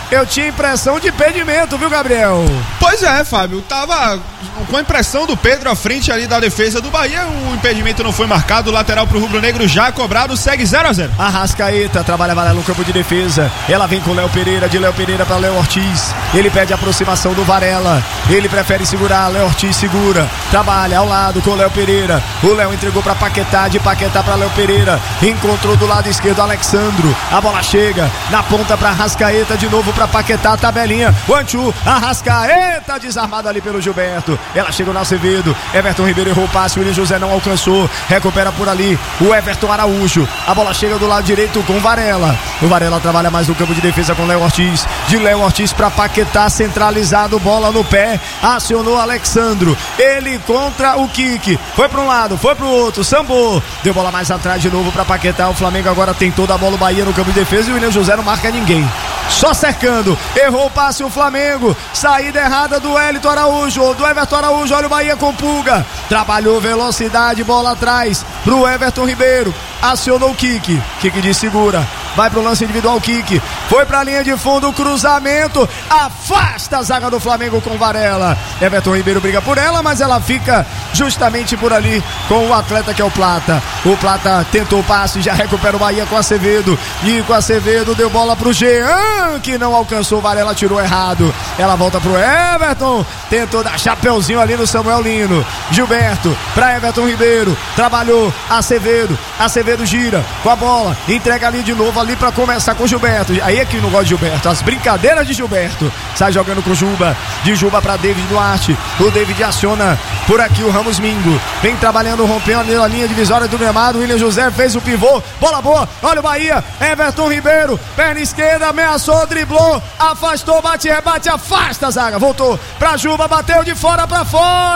eu tinha impressão de impedimento, viu, Gabriel? Pois é, Fábio, tava com a impressão do Pedro à frente ali da defesa do Bahia, o impedimento não foi marcado, o lateral pro rubro-negro já cobrado, segue zero a zero. Arrascaeta trabalha Varela no campo de defesa, ela vem com Léo Pereira, de Léo Pereira para Léo Ortiz, ele pede a aproximação do Varela, ele prefere segurar, Léo Ortiz segura, trabalha ao lado com Léo Pereira, o Léo entregou para Paquetá, de Paquetá para Léo Pereira, encontrou do lado esquerdo Alexandro, a bola chega na ponta para Arrascaeta, de novo para Paquetá, tabelinha, one two, Arrascaeta desarmado ali pelo Gilberto, ela chegou no Acevedo, Everton Ribeiro errou o passe, o William José não alcançou, recupera por ali o Everton Araújo, a bola chega do lado direito com Varela, o Varela trabalha mais no campo de defesa com Léo Ortiz, de Léo Ortiz para Paquetá, centralizado, bola no pé, acionou Alexandro, ele contra o Kiki, foi para um lado, foi para o outro, sambou, deu bola mais atrás de novo para Paquetá, o Flamengo agora tem toda a bola, o Bahia no campo de defesa e o William José não marca ninguém, só cercando, errou o passe o Flamengo, saída errada do Wellington Araújo, do Everton Araújo, olha o Bahia com pulga, trabalhou velocidade, bola atrás pro Everton Ribeiro, acionou o Kiki, Kiki de segura, vai pro lance individual Kiki, foi pra linha de fundo, cruzamento, afasta a zaga do Flamengo com Varela, Everton Ribeiro briga por ela, mas ela fica justamente por ali com o atleta que é o Plata, o Plata tentou o passe, já recupera o Bahia com Acevedo, e com Acevedo deu bola pro Jean, que não alcançou, Varela tirou errado, ela volta pro Everton, tentou dar chapeuzinho ali no Samuel Lino, Gilberto pra Everton Ribeiro, trabalhou Acevedo, Acevedo gira com a bola, entrega ali de novo ali pra começar com Gilberto, aí é que não gosta de Gilberto, as brincadeiras de Gilberto, sai jogando com Juba, de Juba pra David Duarte, o David aciona por aqui o Ramos Mingo, vem trabalhando, rompendo a linha divisória do gramado, William José fez o pivô, bola boa, olha o Bahia, Everton Ribeiro, perna esquerda, ameaçou, driblou, afastou, bate, rebate, afasta a zaga, voltou pra Juba, bateu de fora pra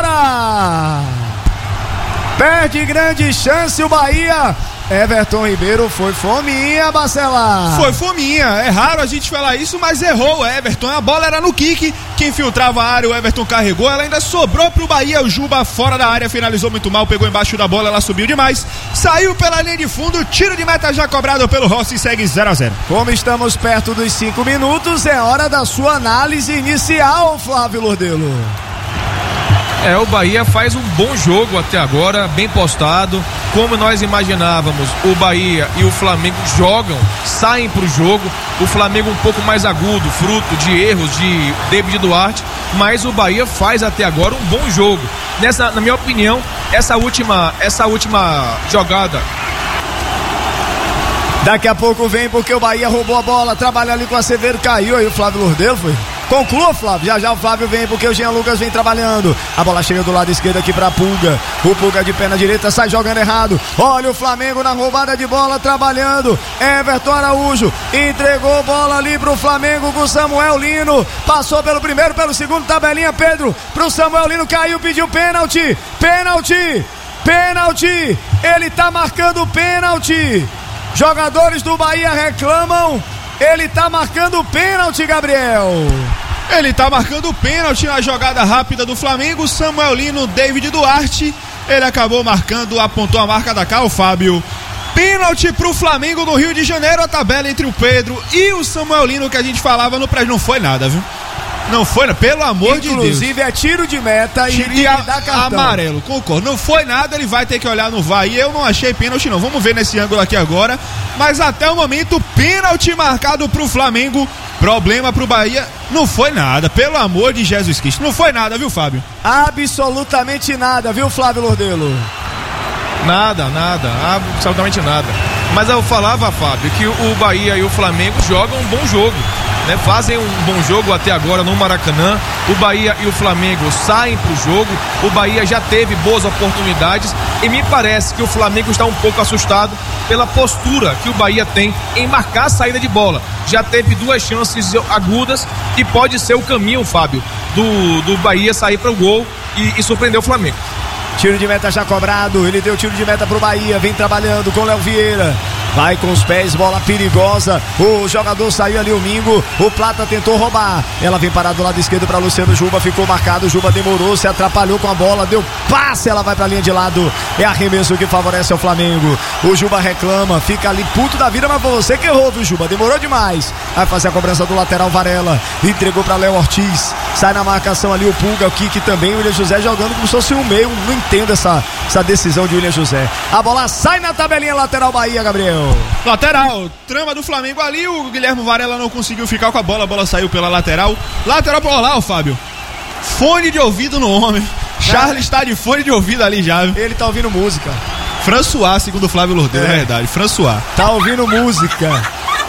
fora, perde grande chance o Bahia, Everton Ribeiro foi fominha, Bacelar. Foi fominha, é raro a gente falar isso, mas errou o Everton, a bola era no Kiki, quem filtrava a área, o Everton carregou, ela ainda sobrou pro Bahia, o Juba fora da área, finalizou muito mal, pegou embaixo da bola, ela subiu demais, saiu pela linha de fundo, tiro de meta já cobrado pelo Rossi e segue zero a zero. Como estamos perto dos cinco minutos, é hora da sua análise inicial, Flávio Lordelo. É, o Bahia faz um bom jogo até agora, bem postado, como nós imaginávamos, o Bahia e o Flamengo jogam, saem pro jogo, o Flamengo um pouco mais agudo, fruto de erros de David Duarte, mas o Bahia faz até agora um bom jogo. Nessa, na minha opinião, essa última, essa última jogada, daqui a pouco vem porque o Bahia roubou a bola, trabalha ali com a Acevedo, caiu aí o Flávio Lordelo, foi? Conclua, Flávio, já já o Flávio vem porque o Jean Lucas vem trabalhando, a bola chega do lado esquerdo aqui pra Pulga, o Pulga de perna direita sai jogando errado, olha o Flamengo na roubada de bola trabalhando, Everton Araújo entregou bola ali pro Flamengo com Samuel Lino, passou pelo primeiro, pelo segundo, tabelinha Pedro, pro Samuel Lino, caiu, pediu pênalti, pênalti, pênalti, ele tá marcando pênalti, jogadores do Bahia reclamam, ele tá marcando pênalti, Gabriel. Ele tá marcando pênalti na jogada rápida do Flamengo, Samuel Lino, David Duarte, ele acabou marcando, apontou a marca da cá, o Fábio. Pênalti pro Flamengo no Rio de Janeiro, a tabela entre o Pedro e o Samuel Lino que a gente falava no prédio, não foi nada, viu? Não foi, pelo amor Inclusive, de Deus. Inclusive é tiro de meta e, e a, dá cartão. Amarelo, concordo. Não foi nada, ele vai ter que olhar no V A R. E eu não achei pênalti não. Vamos ver nesse ângulo aqui agora. Mas até o momento, pênalti marcado pro Flamengo. Problema pro Bahia. Não foi nada, pelo amor de Jesus Cristo. Não foi nada, viu, Fábio? Absolutamente nada, viu, Flávio Lordelo? Nada, nada, absolutamente nada. Mas eu falava, Fábio, que o Bahia e o Flamengo jogam um bom jogo, né? Fazem um bom jogo até agora no Maracanã. O Bahia e o Flamengo saem pro jogo. O Bahia já teve boas oportunidades e me parece que o Flamengo está um pouco assustado pela postura que o Bahia tem em marcar a saída de bola. Já teve duas chances agudas e pode ser o caminho, Fábio, do, do Bahia sair para o gol e, e surpreender o Flamengo. Tiro de meta já cobrado, ele deu tiro de meta pro Bahia, vem trabalhando com Léo Vieira, vai com os pés, bola perigosa, o jogador saiu ali, o Mingo, o Plata tentou roubar, ela vem parar do lado esquerdo para Luciano Juba, ficou marcado, o Juba demorou, se atrapalhou com a bola, deu passe, ela vai pra linha de lado, é arremesso que favorece o Flamengo, o Juba reclama, fica ali puto da vida, mas foi você que errou, viu, Juba, demorou demais, vai fazer a cobrança do lateral, Varela, entregou pra Léo Ortiz, sai na marcação ali o Pulga, o Kiki também, o William José jogando como se fosse um meio, não entendo essa, essa decisão de William José, a bola sai na tabelinha lateral Bahia, Gabriel. Lateral, trama do Flamengo ali, o Guilherme Varela não conseguiu ficar com a bola, a bola saiu pela lateral, lateral pra lá, o Fábio, fone de ouvido no homem, Charles está de fone de ouvido ali já, viu? Ele tá ouvindo música. François, segundo o Flávio Lourdes, é. é verdade, François. Tá ouvindo música.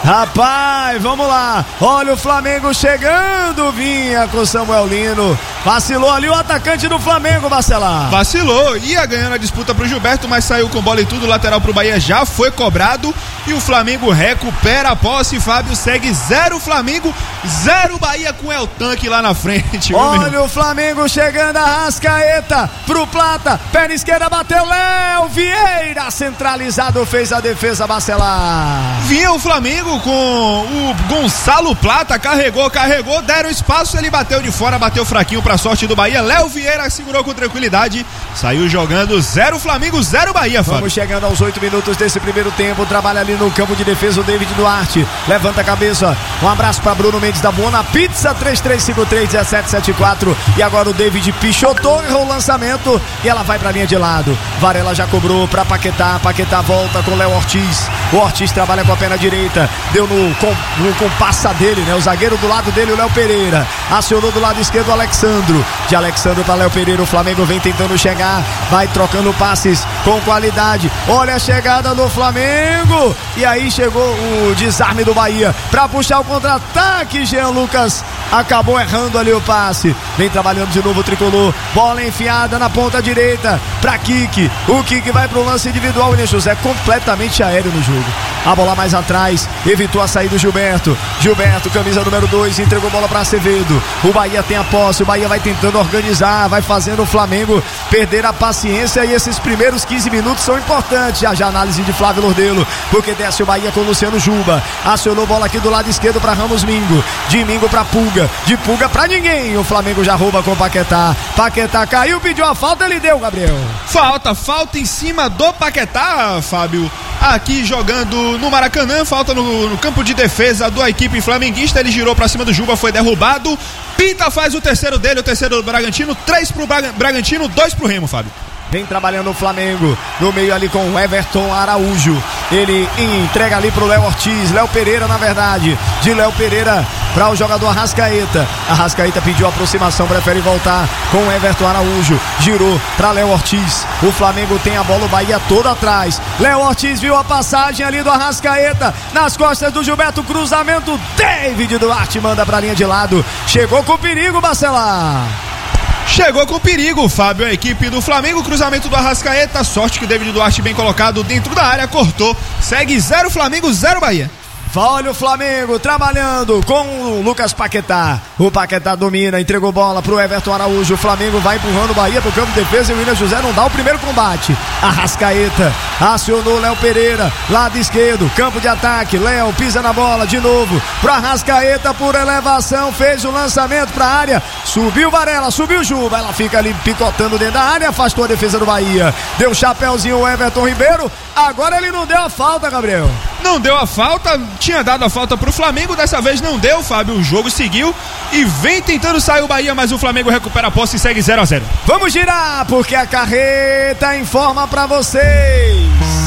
Rapaz, vamos lá. Olha o Flamengo chegando, vinha com o Samuel Lino. Vacilou ali o atacante do Flamengo, Marcelar. Vacilou, ia ganhando a disputa pro Gilberto, mas saiu com bola e tudo, lateral pro Bahia já foi cobrado e o Flamengo recupera a posse. Fábio segue zero Flamengo, zero Bahia com El Tanque lá na frente. Olha o Flamengo chegando, a Arrascaeta pro Plata, perna esquerda bateu, Léo Vieira centralizado, fez a defesa, Marcelar. Vinha o Flamengo com o Gonçalo Plata, carregou, carregou, deram espaço, ele bateu de fora, bateu fraquinho pra sorte do Bahia, Léo Vieira segurou com tranquilidade, saiu jogando zero Flamengo, zero Bahia, Fábio. Vamos chegando aos oito minutos desse primeiro tempo, trabalha ali no campo de defesa o David Duarte, levanta a cabeça, um abraço pra Bruno Mendes da Buona Pizza, três três cinco três, um sete sete quatro, e agora o David pichotou, errou o lançamento e ela vai pra linha de lado, Varela já cobrou pra Paquetá, Paquetá volta com Léo Ortiz, o Ortiz trabalha com a perna direita, deu no, com, no compassa dele, né? O zagueiro do lado dele, o Léo Pereira, acionou do lado esquerdo o Alexandro, de Alexandro para Léo Pereira, o Flamengo vem tentando chegar, vai trocando passes com qualidade, olha a chegada do Flamengo, e aí chegou o desarme do Bahia, para puxar o contra-ataque, Jean Lucas acabou errando ali o passe, vem trabalhando de novo o tricolor, bola enfiada na ponta direita, para Kiki, o Kiki vai pro lance individual, o William José completamente aéreo no jogo, a bola mais atrás, evitou a saída do Gilberto, Gilberto, camisa número dois, entregou bola para Acevedo, o Bahia tem a posse, o Bahia vai tentando organizar, vai fazendo o Flamengo perder a paciência, e esses primeiros quinze minutos são importantes, já já análise de Flávio Lourdelo, porque desce o Bahia com o Luciano Juba, acionou bola aqui do lado esquerdo para Ramos Mingo, de Mingo para Pulga, de Pulga para ninguém, o Flamengo já rouba com o Paquetá, Paquetá caiu, pediu a falta, ele deu, Gabriel. Falta, falta em cima do Paquetá, Fábio, aqui jogando no Maracanã, falta no, no campo de defesa da equipe flamenguista, ele girou pra cima do Juba, foi derrubado, Pinta faz o terceiro dele, o terceiro do Bragantino, três pro Bragantino, dois pro Remo, Fábio. Vem trabalhando o Flamengo, no meio ali com o Everton Araújo, ele entrega ali pro Léo Ortiz, Léo Pereira na verdade, de Léo Pereira para o jogador Arrascaeta, Arrascaeta pediu aproximação, prefere voltar com o Everton Araújo, girou para Léo Ortiz, o Flamengo tem a bola, o Bahia todo atrás, Léo Ortiz viu a passagem ali do Arrascaeta, nas costas do Gilberto, cruzamento, David Duarte manda pra linha de lado, chegou com perigo, Marcelar. Chegou com perigo, Fábio, a equipe do Flamengo, cruzamento do Arrascaeta, sorte que o David Duarte bem colocado dentro da área, cortou, segue zero Flamengo, zero Bahia. Olha o Flamengo trabalhando com o Lucas Paquetá. O Paquetá domina, entregou bola pro Everton Araújo. O Flamengo vai empurrando o Bahia pro campo de defesa e o William José não dá o primeiro combate. Arrascaeta acionou Léo Pereira, lado esquerdo, campo de ataque. Léo pisa na bola de novo pro Arrascaeta por elevação, fez o lançamento pra área. Subiu Varela, subiu Juba. Ela fica ali picotando dentro da área, afastou a defesa do Bahia. Deu chapéuzinho o Everton Ribeiro. Agora ele não deu a falta, Gabriel. Não deu a falta, tinha dado a falta pro Flamengo, dessa vez não deu, Fábio, o jogo seguiu e vem tentando sair o Bahia, mas o Flamengo recupera a posse e segue zero a zero. Vamos girar, porque a carreta informa pra vocês.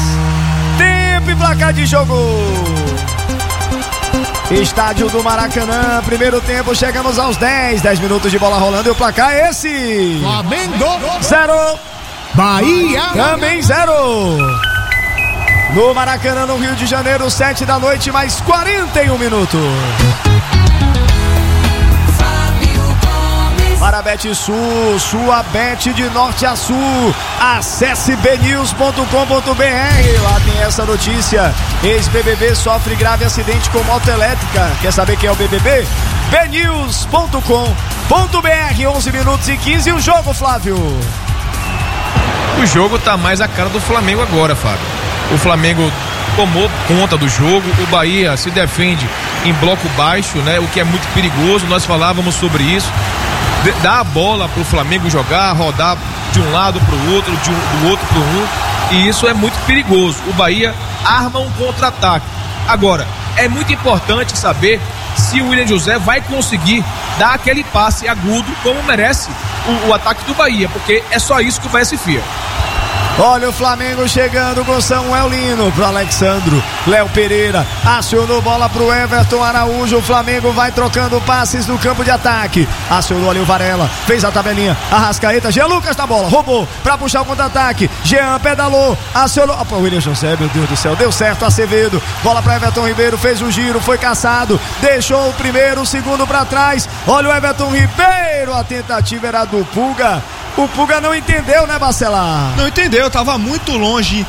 Tempo e placar de jogo. Estádio do Maracanã, primeiro tempo, chegamos aos dez, dez minutos de bola rolando e o placar é esse. Flamengo zero, Bahia também zero. No Maracanã, no Rio de Janeiro, sete da noite, mais quarenta e um minutos. Para a Bet Sul, sua Bet de norte a sul. Acesse b news ponto com ponto b r. Lá tem essa notícia. Ex-B B B sofre grave acidente com moto elétrica. Quer saber quem é o B B B? b news ponto com ponto b r. onze minutos e quinze. E o jogo, Flávio? O jogo tá mais a cara do Flamengo agora, Fábio. O Flamengo tomou conta do jogo. O Bahia se defende em bloco baixo, né? O que é muito perigoso. Nós falávamos sobre isso. De, dá a bola pro Flamengo jogar, rodar de um lado pro outro, de um, do outro pro um. E isso é muito perigoso. O Bahia arma um contra-ataque. Agora, é muito importante saber se o William José vai conseguir dar aquele passe agudo como merece o, o ataque do Bahia, porque é só isso que o Bahia se fia. Olha o Flamengo chegando com Samuel Lino pro Alexandro, Léo Pereira acionou bola pro Everton Araújo. O Flamengo vai trocando passes no campo de ataque, acionou ali o Varela, fez a tabelinha, Arrascaeta, Jean Lucas na bola, roubou pra puxar o contra-ataque, Jean pedalou, acionou, opa, o William José, meu Deus do céu, deu certo, Acevedo, bola pra Everton Ribeiro, fez o giro, foi caçado, deixou o primeiro, o segundo pra trás, olha o Everton Ribeiro, a tentativa era do Pulga. O Pulga não entendeu, né, Bacelar? Não entendeu, tava muito longe.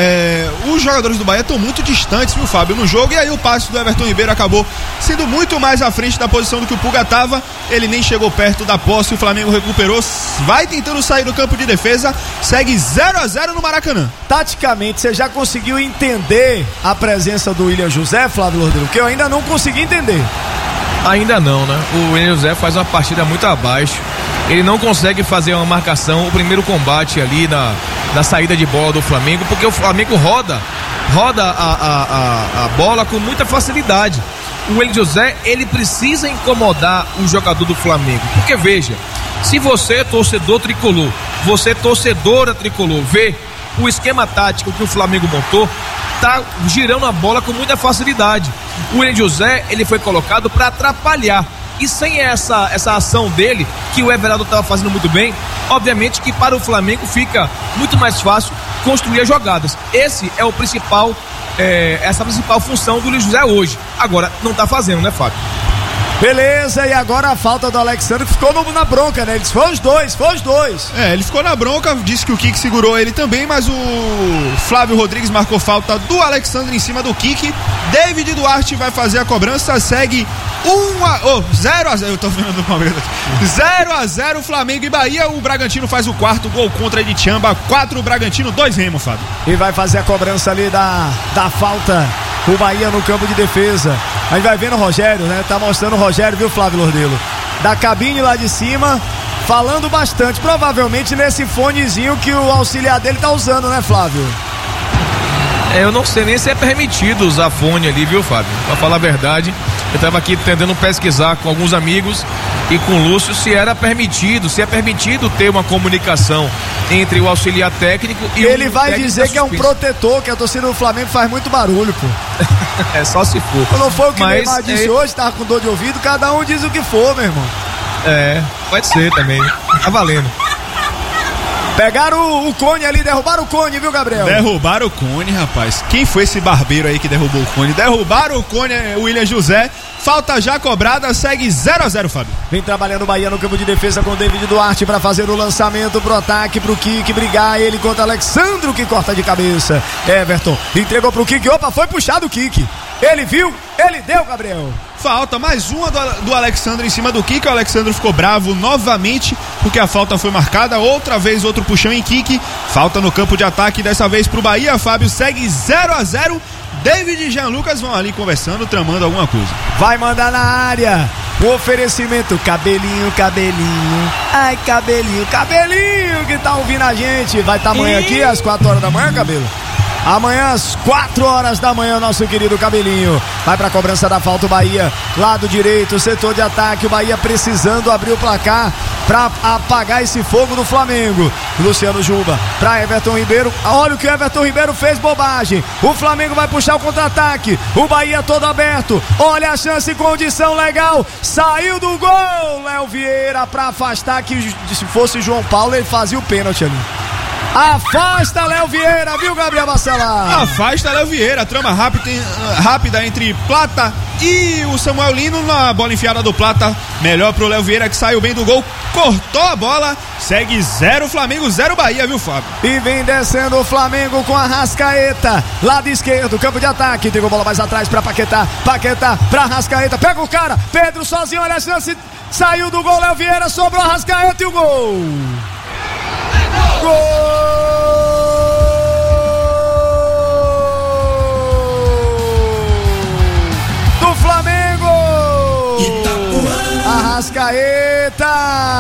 É, é, os jogadores do Bahia estão muito distantes, viu, Fábio, no jogo. E aí o passe do Everton Ribeiro acabou sendo muito mais à frente da posição do que o Pulga tava. Ele nem chegou perto da posse, o Flamengo recuperou, vai tentando sair do campo de defesa, segue zero a zero no Maracanã. Taticamente, você já conseguiu entender a presença do William José, Flávio Lordeiro? Que eu ainda não consegui entender. Ainda não, né? O William José faz uma partida muito abaixo. Ele não consegue fazer uma marcação, o primeiro combate ali na, na saída de bola do Flamengo, porque o Flamengo roda, roda a, a, a, a bola com muita facilidade. O William José, ele precisa incomodar o jogador do Flamengo, porque veja, se você é torcedor tricolor, você é torcedora tricolor, vê o esquema tático que o Flamengo montou, tá girando a bola com muita facilidade. O William José, ele foi colocado para atrapalhar. E sem essa, essa ação dele, que o Everaldo estava fazendo muito bem, obviamente que para o Flamengo fica muito mais fácil construir as jogadas. Esse é o principal, é, essa é a principal função do Luiz José hoje. Agora, não está fazendo, né, Fábio? Beleza, e agora a falta do Alexandre que ficou no, na bronca, né? Ele disse, foi os dois, foi os dois. É, ele ficou na bronca, disse que o Kik segurou ele também, mas o Flávio Rodrigues marcou falta do Alexandre em cima do Kik. David Duarte vai fazer a cobrança, segue um a oh, zero a zero, eu tô vendo do Palmeiras aqui. zero a zero Flamengo e Bahia. O Bragantino faz o quarto gol contra de Tchamba, quatro Bragantino, dois Remo, Fábio. E vai fazer a cobrança ali da, da falta o Bahia no campo de defesa. A gente vai vendo o Rogério, né? Tá mostrando o Rogério, viu, Flávio Lordelo? Da cabine lá de cima, falando bastante, provavelmente nesse fonezinho que o auxiliar dele tá usando, né, Flávio? É, eu não sei nem se é permitido usar fone ali, viu, Fábio? Pra falar a verdade, eu tava aqui tentando pesquisar com alguns amigos e com o Lúcio se era permitido, se é permitido ter uma comunicação entre o auxiliar técnico e ele o vai técnico dizer que é um protetor, que a torcida do Flamengo faz muito barulho, pô. É só se for. Não foi o que o Mas, Neymar disse é... hoje, tava com dor de ouvido, cada um diz o que for, meu irmão. É, pode ser também. Tá valendo. Pegaram o, o Cone ali, derrubaram o Cone, viu, Gabriel? Derrubaram o Cone, rapaz. Quem foi esse barbeiro aí que derrubou o Cone? Derrubaram o Cone, o William José. Falta já cobrada, segue zero a zero, Fábio. Vem trabalhando o Bahia no campo de defesa com o David Duarte para fazer o lançamento pro ataque, pro Kik brigar, ele contra Alexandro que corta de cabeça. Everton entregou pro Kik, opa, foi puxado o Kik. Ele viu, ele deu, Gabriel. Falta mais uma do, do Alexandre em cima do Kik. O Alexandre ficou bravo novamente porque a falta foi marcada. Outra vez outro puxão em Kik. Falta no campo de ataque, dessa vez pro Bahia. Fábio, segue zero a zero. David e Jean Lucas vão ali conversando, tramando alguma coisa. Vai mandar na área. O oferecimento, cabelinho, cabelinho. Ai, cabelinho, cabelinho que tá ouvindo a gente. Vai estar tá amanhã aqui às quatro horas da manhã, cabelo? Amanhã às quatro horas da manhã, nosso querido Cabelinho vai pra cobrança da falta o Bahia, lado direito, setor de ataque, o Bahia precisando abrir o placar pra apagar esse fogo do Flamengo. Luciano Juba pra Everton Ribeiro, olha o que o Everton Ribeiro fez, bobagem. O Flamengo vai puxar o contra-ataque, o Bahia todo aberto, olha a chance, condição legal, saiu do gol, Léo Vieira pra afastar, que se fosse João Paulo ele fazia o pênalti ali. Afasta Léo Vieira, viu, Gabriel Bacelar? Afasta Léo Vieira, trama rápida, rápida entre Plata e o Samuel Lino na bola enfiada do Plata. Melhor pro Léo Vieira que saiu bem do gol, cortou a bola, segue zero Flamengo, zero Bahia, viu, Fábio? E vem descendo o Flamengo com a Arrascaeta, lado esquerdo, campo de ataque, tem a bola mais atrás pra Paquetá, Paquetá pra Arrascaeta, pega o cara, Pedro sozinho, olha a chance, saiu do gol, Léo Vieira, sobrou a Arrascaeta e o gol! Gol! Arrascaeta!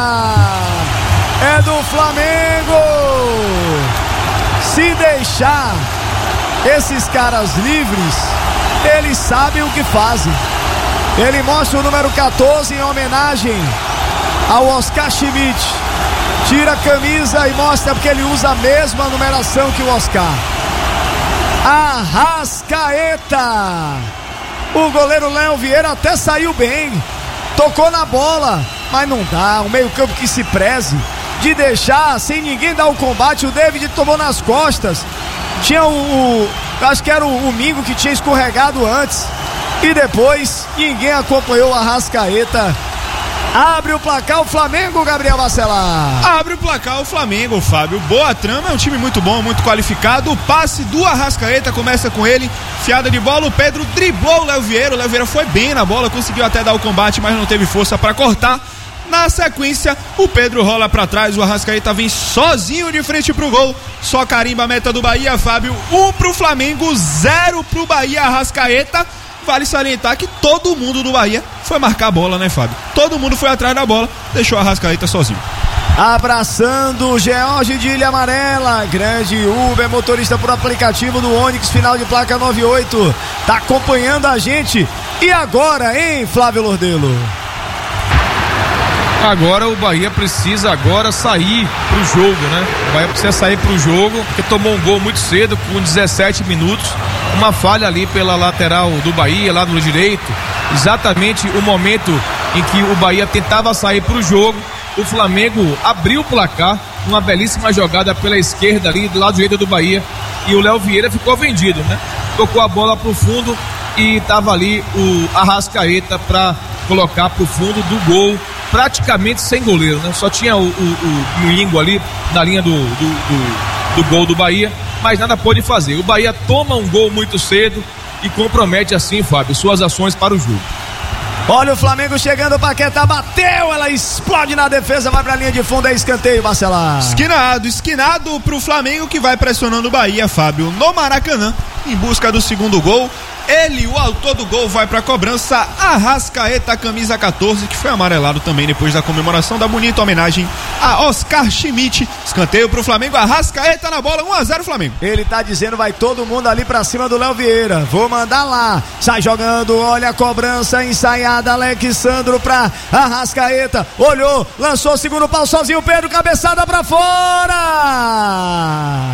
É do Flamengo! Se deixar esses caras livres, eles sabem o que fazem. Ele mostra o número quatorze em homenagem ao Oscar Schmidt. Tira a camisa e mostra porque ele usa a mesma numeração que o Oscar. Arrascaeta! O goleiro Léo Vieira até saiu bem, tocou na bola, mas não dá, um meio campo que se preze, de deixar sem ninguém dar o combate. O David tomou nas costas, tinha o, o acho que era o, o Mingo que tinha escorregado antes, e depois ninguém acompanhou o Arrascaeta. Abre o placar o Flamengo, Gabriel Bacelar. Abre o placar o Flamengo, Fábio. Boa trama, é um time muito bom, muito qualificado. O passe do Arrascaeta começa com ele, fiada de bola. O Pedro driblou o Léo Vieira. O Léo Vieira foi bem na bola, conseguiu até dar o combate, mas não teve força para cortar. Na sequência, o Pedro rola para trás, o Arrascaeta vem sozinho de frente pro gol. Só carimba a meta do Bahia, Fábio. Um pro Flamengo, zero pro Bahia. Arrascaeta. Vale salientar que todo mundo do Bahia foi marcar a bola, né, Fábio? Todo mundo foi atrás da bola, deixou a Arrascaeta sozinho. Abraçando o George de Ilha Amarela, grande Uber, motorista por aplicativo do Onix, final de placa noventa e oito, tá acompanhando a gente. E agora, hein, Flávio Lordelo? Agora o Bahia precisa agora sair pro jogo, né? O Bahia precisa sair pro jogo, porque tomou um gol muito cedo, com dezessete minutos, uma falha ali pela lateral do Bahia, lado direito, exatamente o momento em que o Bahia tentava sair pro jogo. O Flamengo abriu o placar, uma belíssima jogada pela esquerda ali, do lado direito do Bahia, e o Léo Vieira ficou vendido, né? Tocou a bola pro fundo e tava ali o Arrascaeta para colocar pro fundo do gol, praticamente sem goleiro, né? Só tinha o, o, o Mingo ali na linha do, do, do, do gol do Bahia, mas nada pôde fazer. O Bahia toma um gol muito cedo e compromete assim, Fábio, suas ações para o jogo. Olha o Flamengo chegando, o Paquetá bateu, ela explode na defesa, vai pra linha de fundo, é escanteio, Marcelar. Esquinado, esquinado pro Flamengo, que vai pressionando o Bahia, Fábio, no Maracanã, em busca do segundo gol. Ele, o autor do gol, vai pra cobrança. Arrascaeta, camisa quatorze, que foi amarelado também depois da comemoração da bonita homenagem a Oscar Schmidt. Escanteio pro Flamengo, Arrascaeta na bola, um a zero Flamengo. Ele tá dizendo, vai todo mundo ali pra cima do Léo Vieira, vou mandar lá, sai jogando, olha a cobrança ensaiada, Alexandro pra Arrascaeta, olhou, lançou o segundo pau sozinho, Pedro, cabeçada pra fora.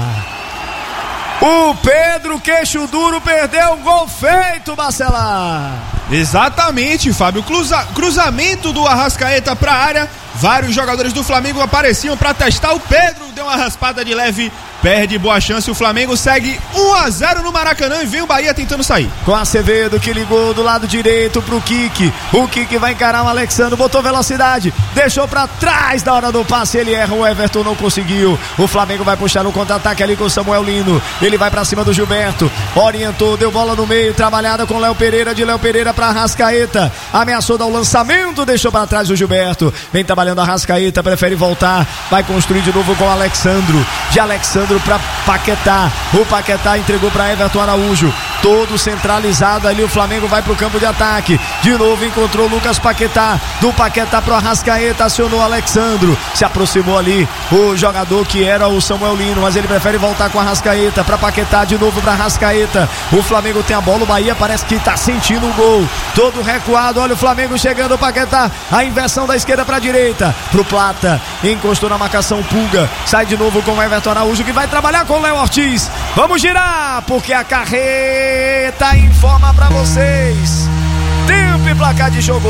O Pedro, queixo duro, perdeu um gol feito, Bacelar. Exatamente, Fábio. Cruza, cruzamento do Arrascaeta pra área. Vários jogadores do Flamengo apareciam pra testar. O Pedro deu uma raspada de leve, perde boa chance. O Flamengo segue um a zero no Maracanã e vem o Bahia tentando sair. Com Acevedo que ligou do lado direito pro Kiki. O Kiki vai encarar o Alexandre, botou velocidade, deixou pra trás na hora do passe, ele erra, o Everton não conseguiu. O Flamengo vai puxar no contra-ataque ali com o Samuel Lino. Ele vai pra cima do Gilberto, orientou, deu bola no meio, trabalhada com Léo Pereira, de Léo Pereira pra Arrascaeta. Ameaçou dar o lançamento, deixou pra trás o Gilberto. Vem trabalhando a Arrascaeta, prefere voltar, vai construir de novo com o Alexandro. De Alexandro pra Paquetá. O Paquetá entregou pra Everton Araújo. Todo centralizado ali, o Flamengo vai pro campo de ataque. De novo encontrou Lucas Paquetá. Do Paquetá pro Arrascaeta, acionou o Alexandro. Se aproximou ali o jogador que era o Samuel Lino, mas ele prefere voltar com a Arrascaeta pra Paquetá, de novo pra Arrascaeta. O Flamengo tem a bola, o Bahia parece que tá sentindo o gol. Todo recuado, olha o Flamengo chegando, o Paquetá. A inversão da esquerda pra direita. Pro Plata, encostou na marcação, Pulga. Sai de novo com o Everton Araújo, que vai trabalhar com o Léo Ortiz. Vamos girar, porque a carreira informa pra vocês. Tempo e placar de jogo.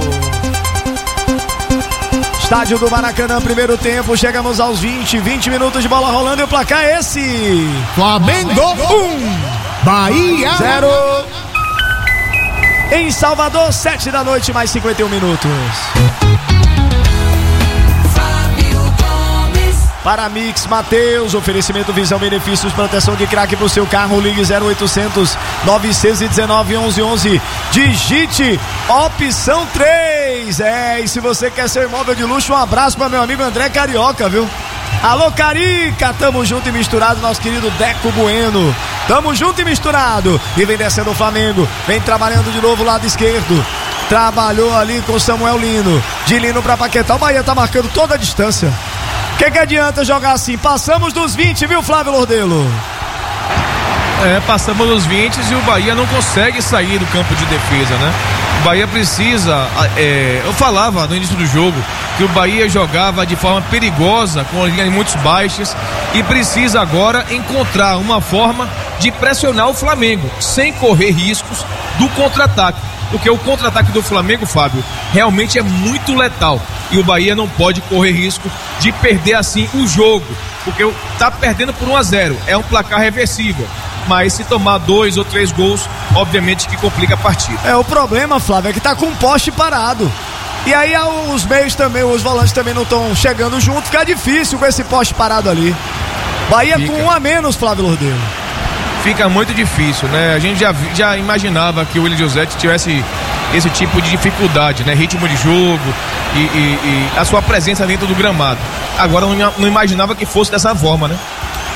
Estádio do Maracanã, primeiro tempo, chegamos aos vinte, vinte minutos de bola rolando e o placar é esse: Flamengo um, Bahia zero. Em Salvador, sete da noite, mais cinquenta e um minutos. Para Mix Mateus, oferecimento Visão Benefícios, proteção de craque para o seu carro, ligue zero oitocentos, novecentos e dezenove, onze onze, digite opção três. É, e se você quer ser imóvel de luxo, um abraço para meu amigo André Carioca, viu? Alô Carica, tamo junto e misturado, nosso querido Deco Bueno. Tamo junto e misturado. E vem descendo o Flamengo, vem trabalhando de novo o lado esquerdo. trabalhou ali com Samuel Lino, de Lino pra Paquetá, o Bahia tá marcando toda a distância. O que que adianta jogar assim? Passamos dos vinte, viu, Flávio Lordelo? É, passamos dos vinte e o Bahia não consegue sair do campo de defesa, né? O Bahia precisa, é, eu falava no início do jogo que o Bahia jogava de forma perigosa, com linhas muito baixas, e precisa agora encontrar uma forma de pressionar o Flamengo, sem correr riscos do contra-ataque, porque o contra-ataque do Flamengo, Fábio, realmente é muito letal, e o Bahia não pode correr risco de perder assim o jogo, porque tá perdendo por um a zero, é um placar reversível. Mas se tomar dois ou três gols, obviamente que complica a partida. É, o problema, Flávio, é que tá com um poste parado. E aí os meios também, os volantes também não estão chegando junto, fica difícil com esse poste parado ali. Bahia fica com um a menos, Flávio Lordelo. Fica muito difícil, né? A gente já, já imaginava que o Willian José tivesse esse tipo de dificuldade, né? Ritmo de jogo e, e, e a sua presença dentro do gramado. Agora não, não imaginava que fosse dessa forma, né?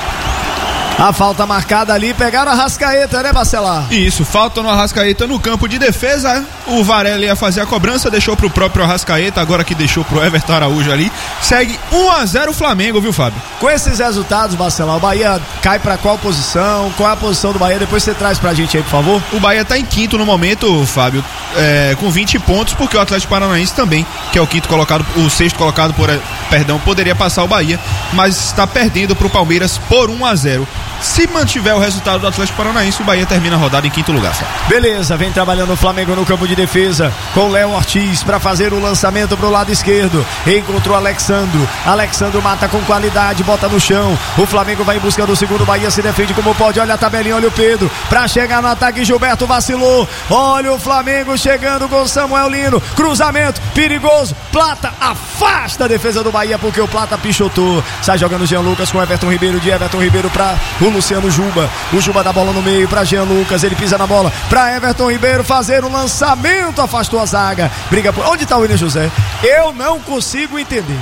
A falta marcada ali, pegaram a Arrascaeta, né, Bacelar? Isso, falta no Arrascaeta no campo de defesa. O Varela ia fazer a cobrança, deixou pro próprio Arrascaeta, agora que deixou pro Everton Araújo ali. Segue um a zero o Flamengo, viu, Fábio? Com esses resultados, Bacelar, o Bahia cai pra qual posição? Qual é a posição do Bahia? Depois você traz pra gente aí, por favor. O Bahia tá em quinto no momento, Fábio, é, com vinte pontos, porque o Atlético Paranaense também, que é o quinto colocado, o sexto colocado, por, perdão, poderia passar o Bahia, mas está perdendo pro Palmeiras por um a zero. Se mantiver o resultado do Atlético Paranaense, o Bahia termina a rodada em quinto lugar. Sabe? Beleza, vem trabalhando o Flamengo no campo de defesa com Léo Ortiz para fazer o lançamento pro lado esquerdo. Encontrou Alexandro. Alexandro mata com qualidade, bota no chão. O Flamengo vai em busca do segundo. Bahia se defende como pode. Olha a tabelinha, olha o Pedro. Para chegar no ataque, Gilberto vacilou. Olha o Flamengo chegando com Samuel Lino. Cruzamento perigoso. Plata afasta a defesa do Bahia porque o Plata pichotou. Sai jogando Jean Lucas com Everton Ribeiro. De Everton Ribeiro para o Luciano Juba, o Juba dá bola no meio para Jean Lucas, ele pisa na bola para Everton Ribeiro fazer o lançamento, afastou a zaga, briga por... Onde tá o Willian José? Eu não consigo entender.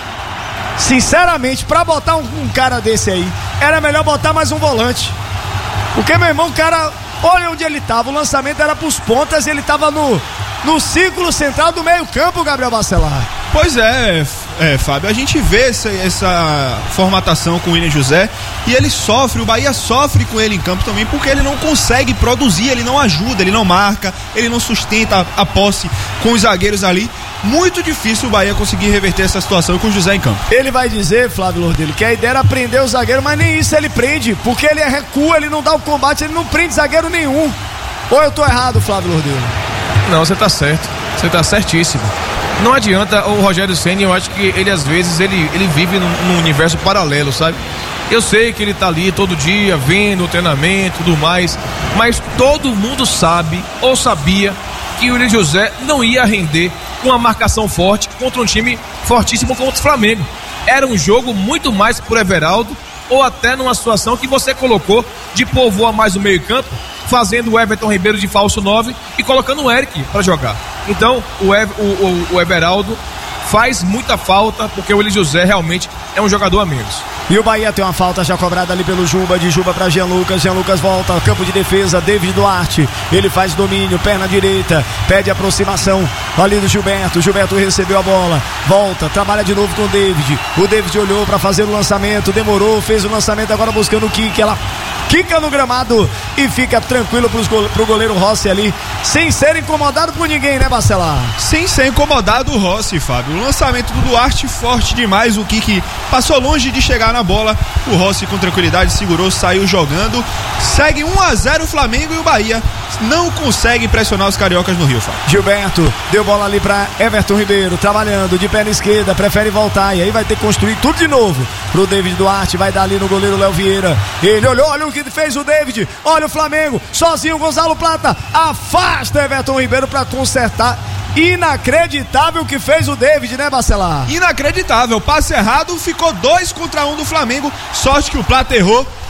Sinceramente, para botar um, um cara desse aí, era melhor botar mais um volante. Porque, meu irmão, o cara, olha onde ele tava, o lançamento era pros pontas e ele tava no, no círculo central do meio campo, Gabriel Bacelar. Pois é, é, Fábio, a gente vê essa, essa formatação com o Willian José e ele sofre, o Bahia sofre com ele em campo também porque ele não consegue produzir, ele não ajuda, ele não marca, ele não sustenta a, a posse com os zagueiros ali. Muito difícil o Bahia conseguir reverter essa situação com o José em campo. Ele vai dizer, Flávio Lordelo, que a ideia era prender o zagueiro, mas nem isso ele prende, porque ele recua, ele não dá o combate, ele não prende zagueiro nenhum. Ou eu tô errado, Flávio Lordelo? Não, você tá certo, você tá certíssimo. Não adianta, o Rogério Ceni, eu acho que ele às vezes ele, ele vive num, num universo paralelo, sabe? Eu sei que ele tá ali todo dia vendo o treinamento e tudo mais, mas todo mundo sabe ou sabia que o Willian José não ia render uma marcação forte contra um time fortíssimo como o Flamengo. Era um jogo muito mais por Everaldo ou até numa situação que você colocou de povoar mais o meio campo, fazendo o Everton Ribeiro de falso nove e colocando o Eric para jogar. Então o, Ever, o, o, o Everaldo faz muita falta porque o Willian José realmente é um jogador a menos. E o Bahia tem uma falta já cobrada ali pelo Juba, de Juba para Jean Lucas, Jean Lucas volta ao campo de defesa, David Duarte, ele faz domínio, perna direita, pede aproximação ali do Gilberto, Gilberto recebeu a bola, volta, trabalha de novo com o David, o David olhou para fazer o lançamento, demorou, fez o lançamento, agora buscando o kick, ela quica no gramado e fica tranquilo pros go- pro goleiro Rossi ali, sem ser incomodado por ninguém, né, Bacelar? Sem ser incomodado o Rossi, Fábio. O lançamento do Duarte forte demais, o kick passou longe de chegar na bola, o Rossi com tranquilidade segurou, saiu jogando, segue um a zero o Flamengo e o Bahia não consegue pressionar os cariocas no Rio, Fábio. Gilberto deu bola ali pra Everton Ribeiro, trabalhando de perna esquerda, prefere voltar e aí vai ter que construir tudo de novo pro David Duarte, vai dar ali no goleiro Léo Vieira, ele olhou, olha o que fez o David, olha o Flamengo, sozinho Gonzalo Plata, afasta Everton Ribeiro pra consertar. Inacreditável o que fez o David, né, Bacelar? Inacreditável, passe errado, ficou dois contra um do Flamengo, sorte que o Plata errou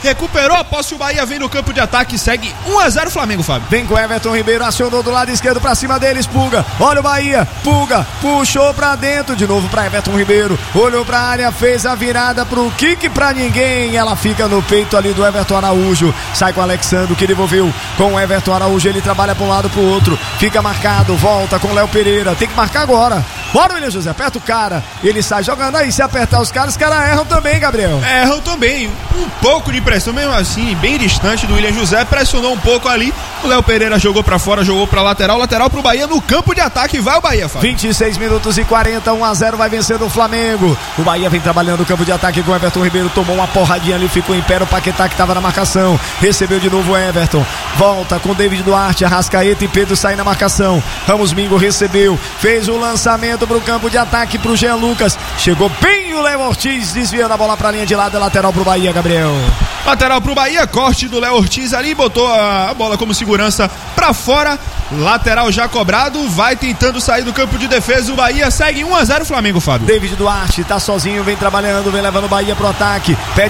recuperou a posse, o Bahia vem no campo de ataque e segue um a zero Flamengo, Fábio. Vem com Everton Ribeiro, acionou do lado esquerdo pra cima deles, Pulga, olha o Bahia, Pulga, puxou pra dentro, de novo pra Everton Ribeiro, olhou pra área, fez a virada pro kick pra ninguém, ela fica no peito ali do Everton Araújo, sai com o Alexandre, que devolveu com o Everton Araújo, ele trabalha pra um lado pro outro, fica marcado, volta com o Léo Pereira, tem que marcar agora, bora William José, aperta o cara, ele sai jogando aí, se apertar os caras, os caras erram também, Gabriel. Erram também, um pouco de pressão, mesmo assim, bem distante do William José, pressionou um pouco ali, o Léo Pereira jogou pra fora, jogou pra lateral, lateral pro Bahia no campo de ataque, vai o Bahia, Fábio. vinte e seis minutos e quarenta, um a zero vai vencendo o Flamengo, o Bahia vem trabalhando no campo de ataque com o Everton Ribeiro, tomou uma porradinha ali, ficou em pé, o Paquetá que tava na marcação, recebeu de novo o Everton, volta com David Duarte, Arrascaeta e Pedro saem na marcação, Ramos Mingo recebeu, fez o lançamento pro campo de ataque pro Jean Lucas, chegou bem o Léo Ortiz, desviando a bola pra linha de lado, lateral pro Bahia, Gabriel. Lateral pro Bahia, corte do Léo Ortiz ali, botou a bola como segurança pra fora, lateral já cobrado, vai tentando sair do campo de defesa, o Bahia segue um a zero Flamengo, Fábio. David Duarte tá sozinho, vem trabalhando, vem levando o Bahia pro ataque, pede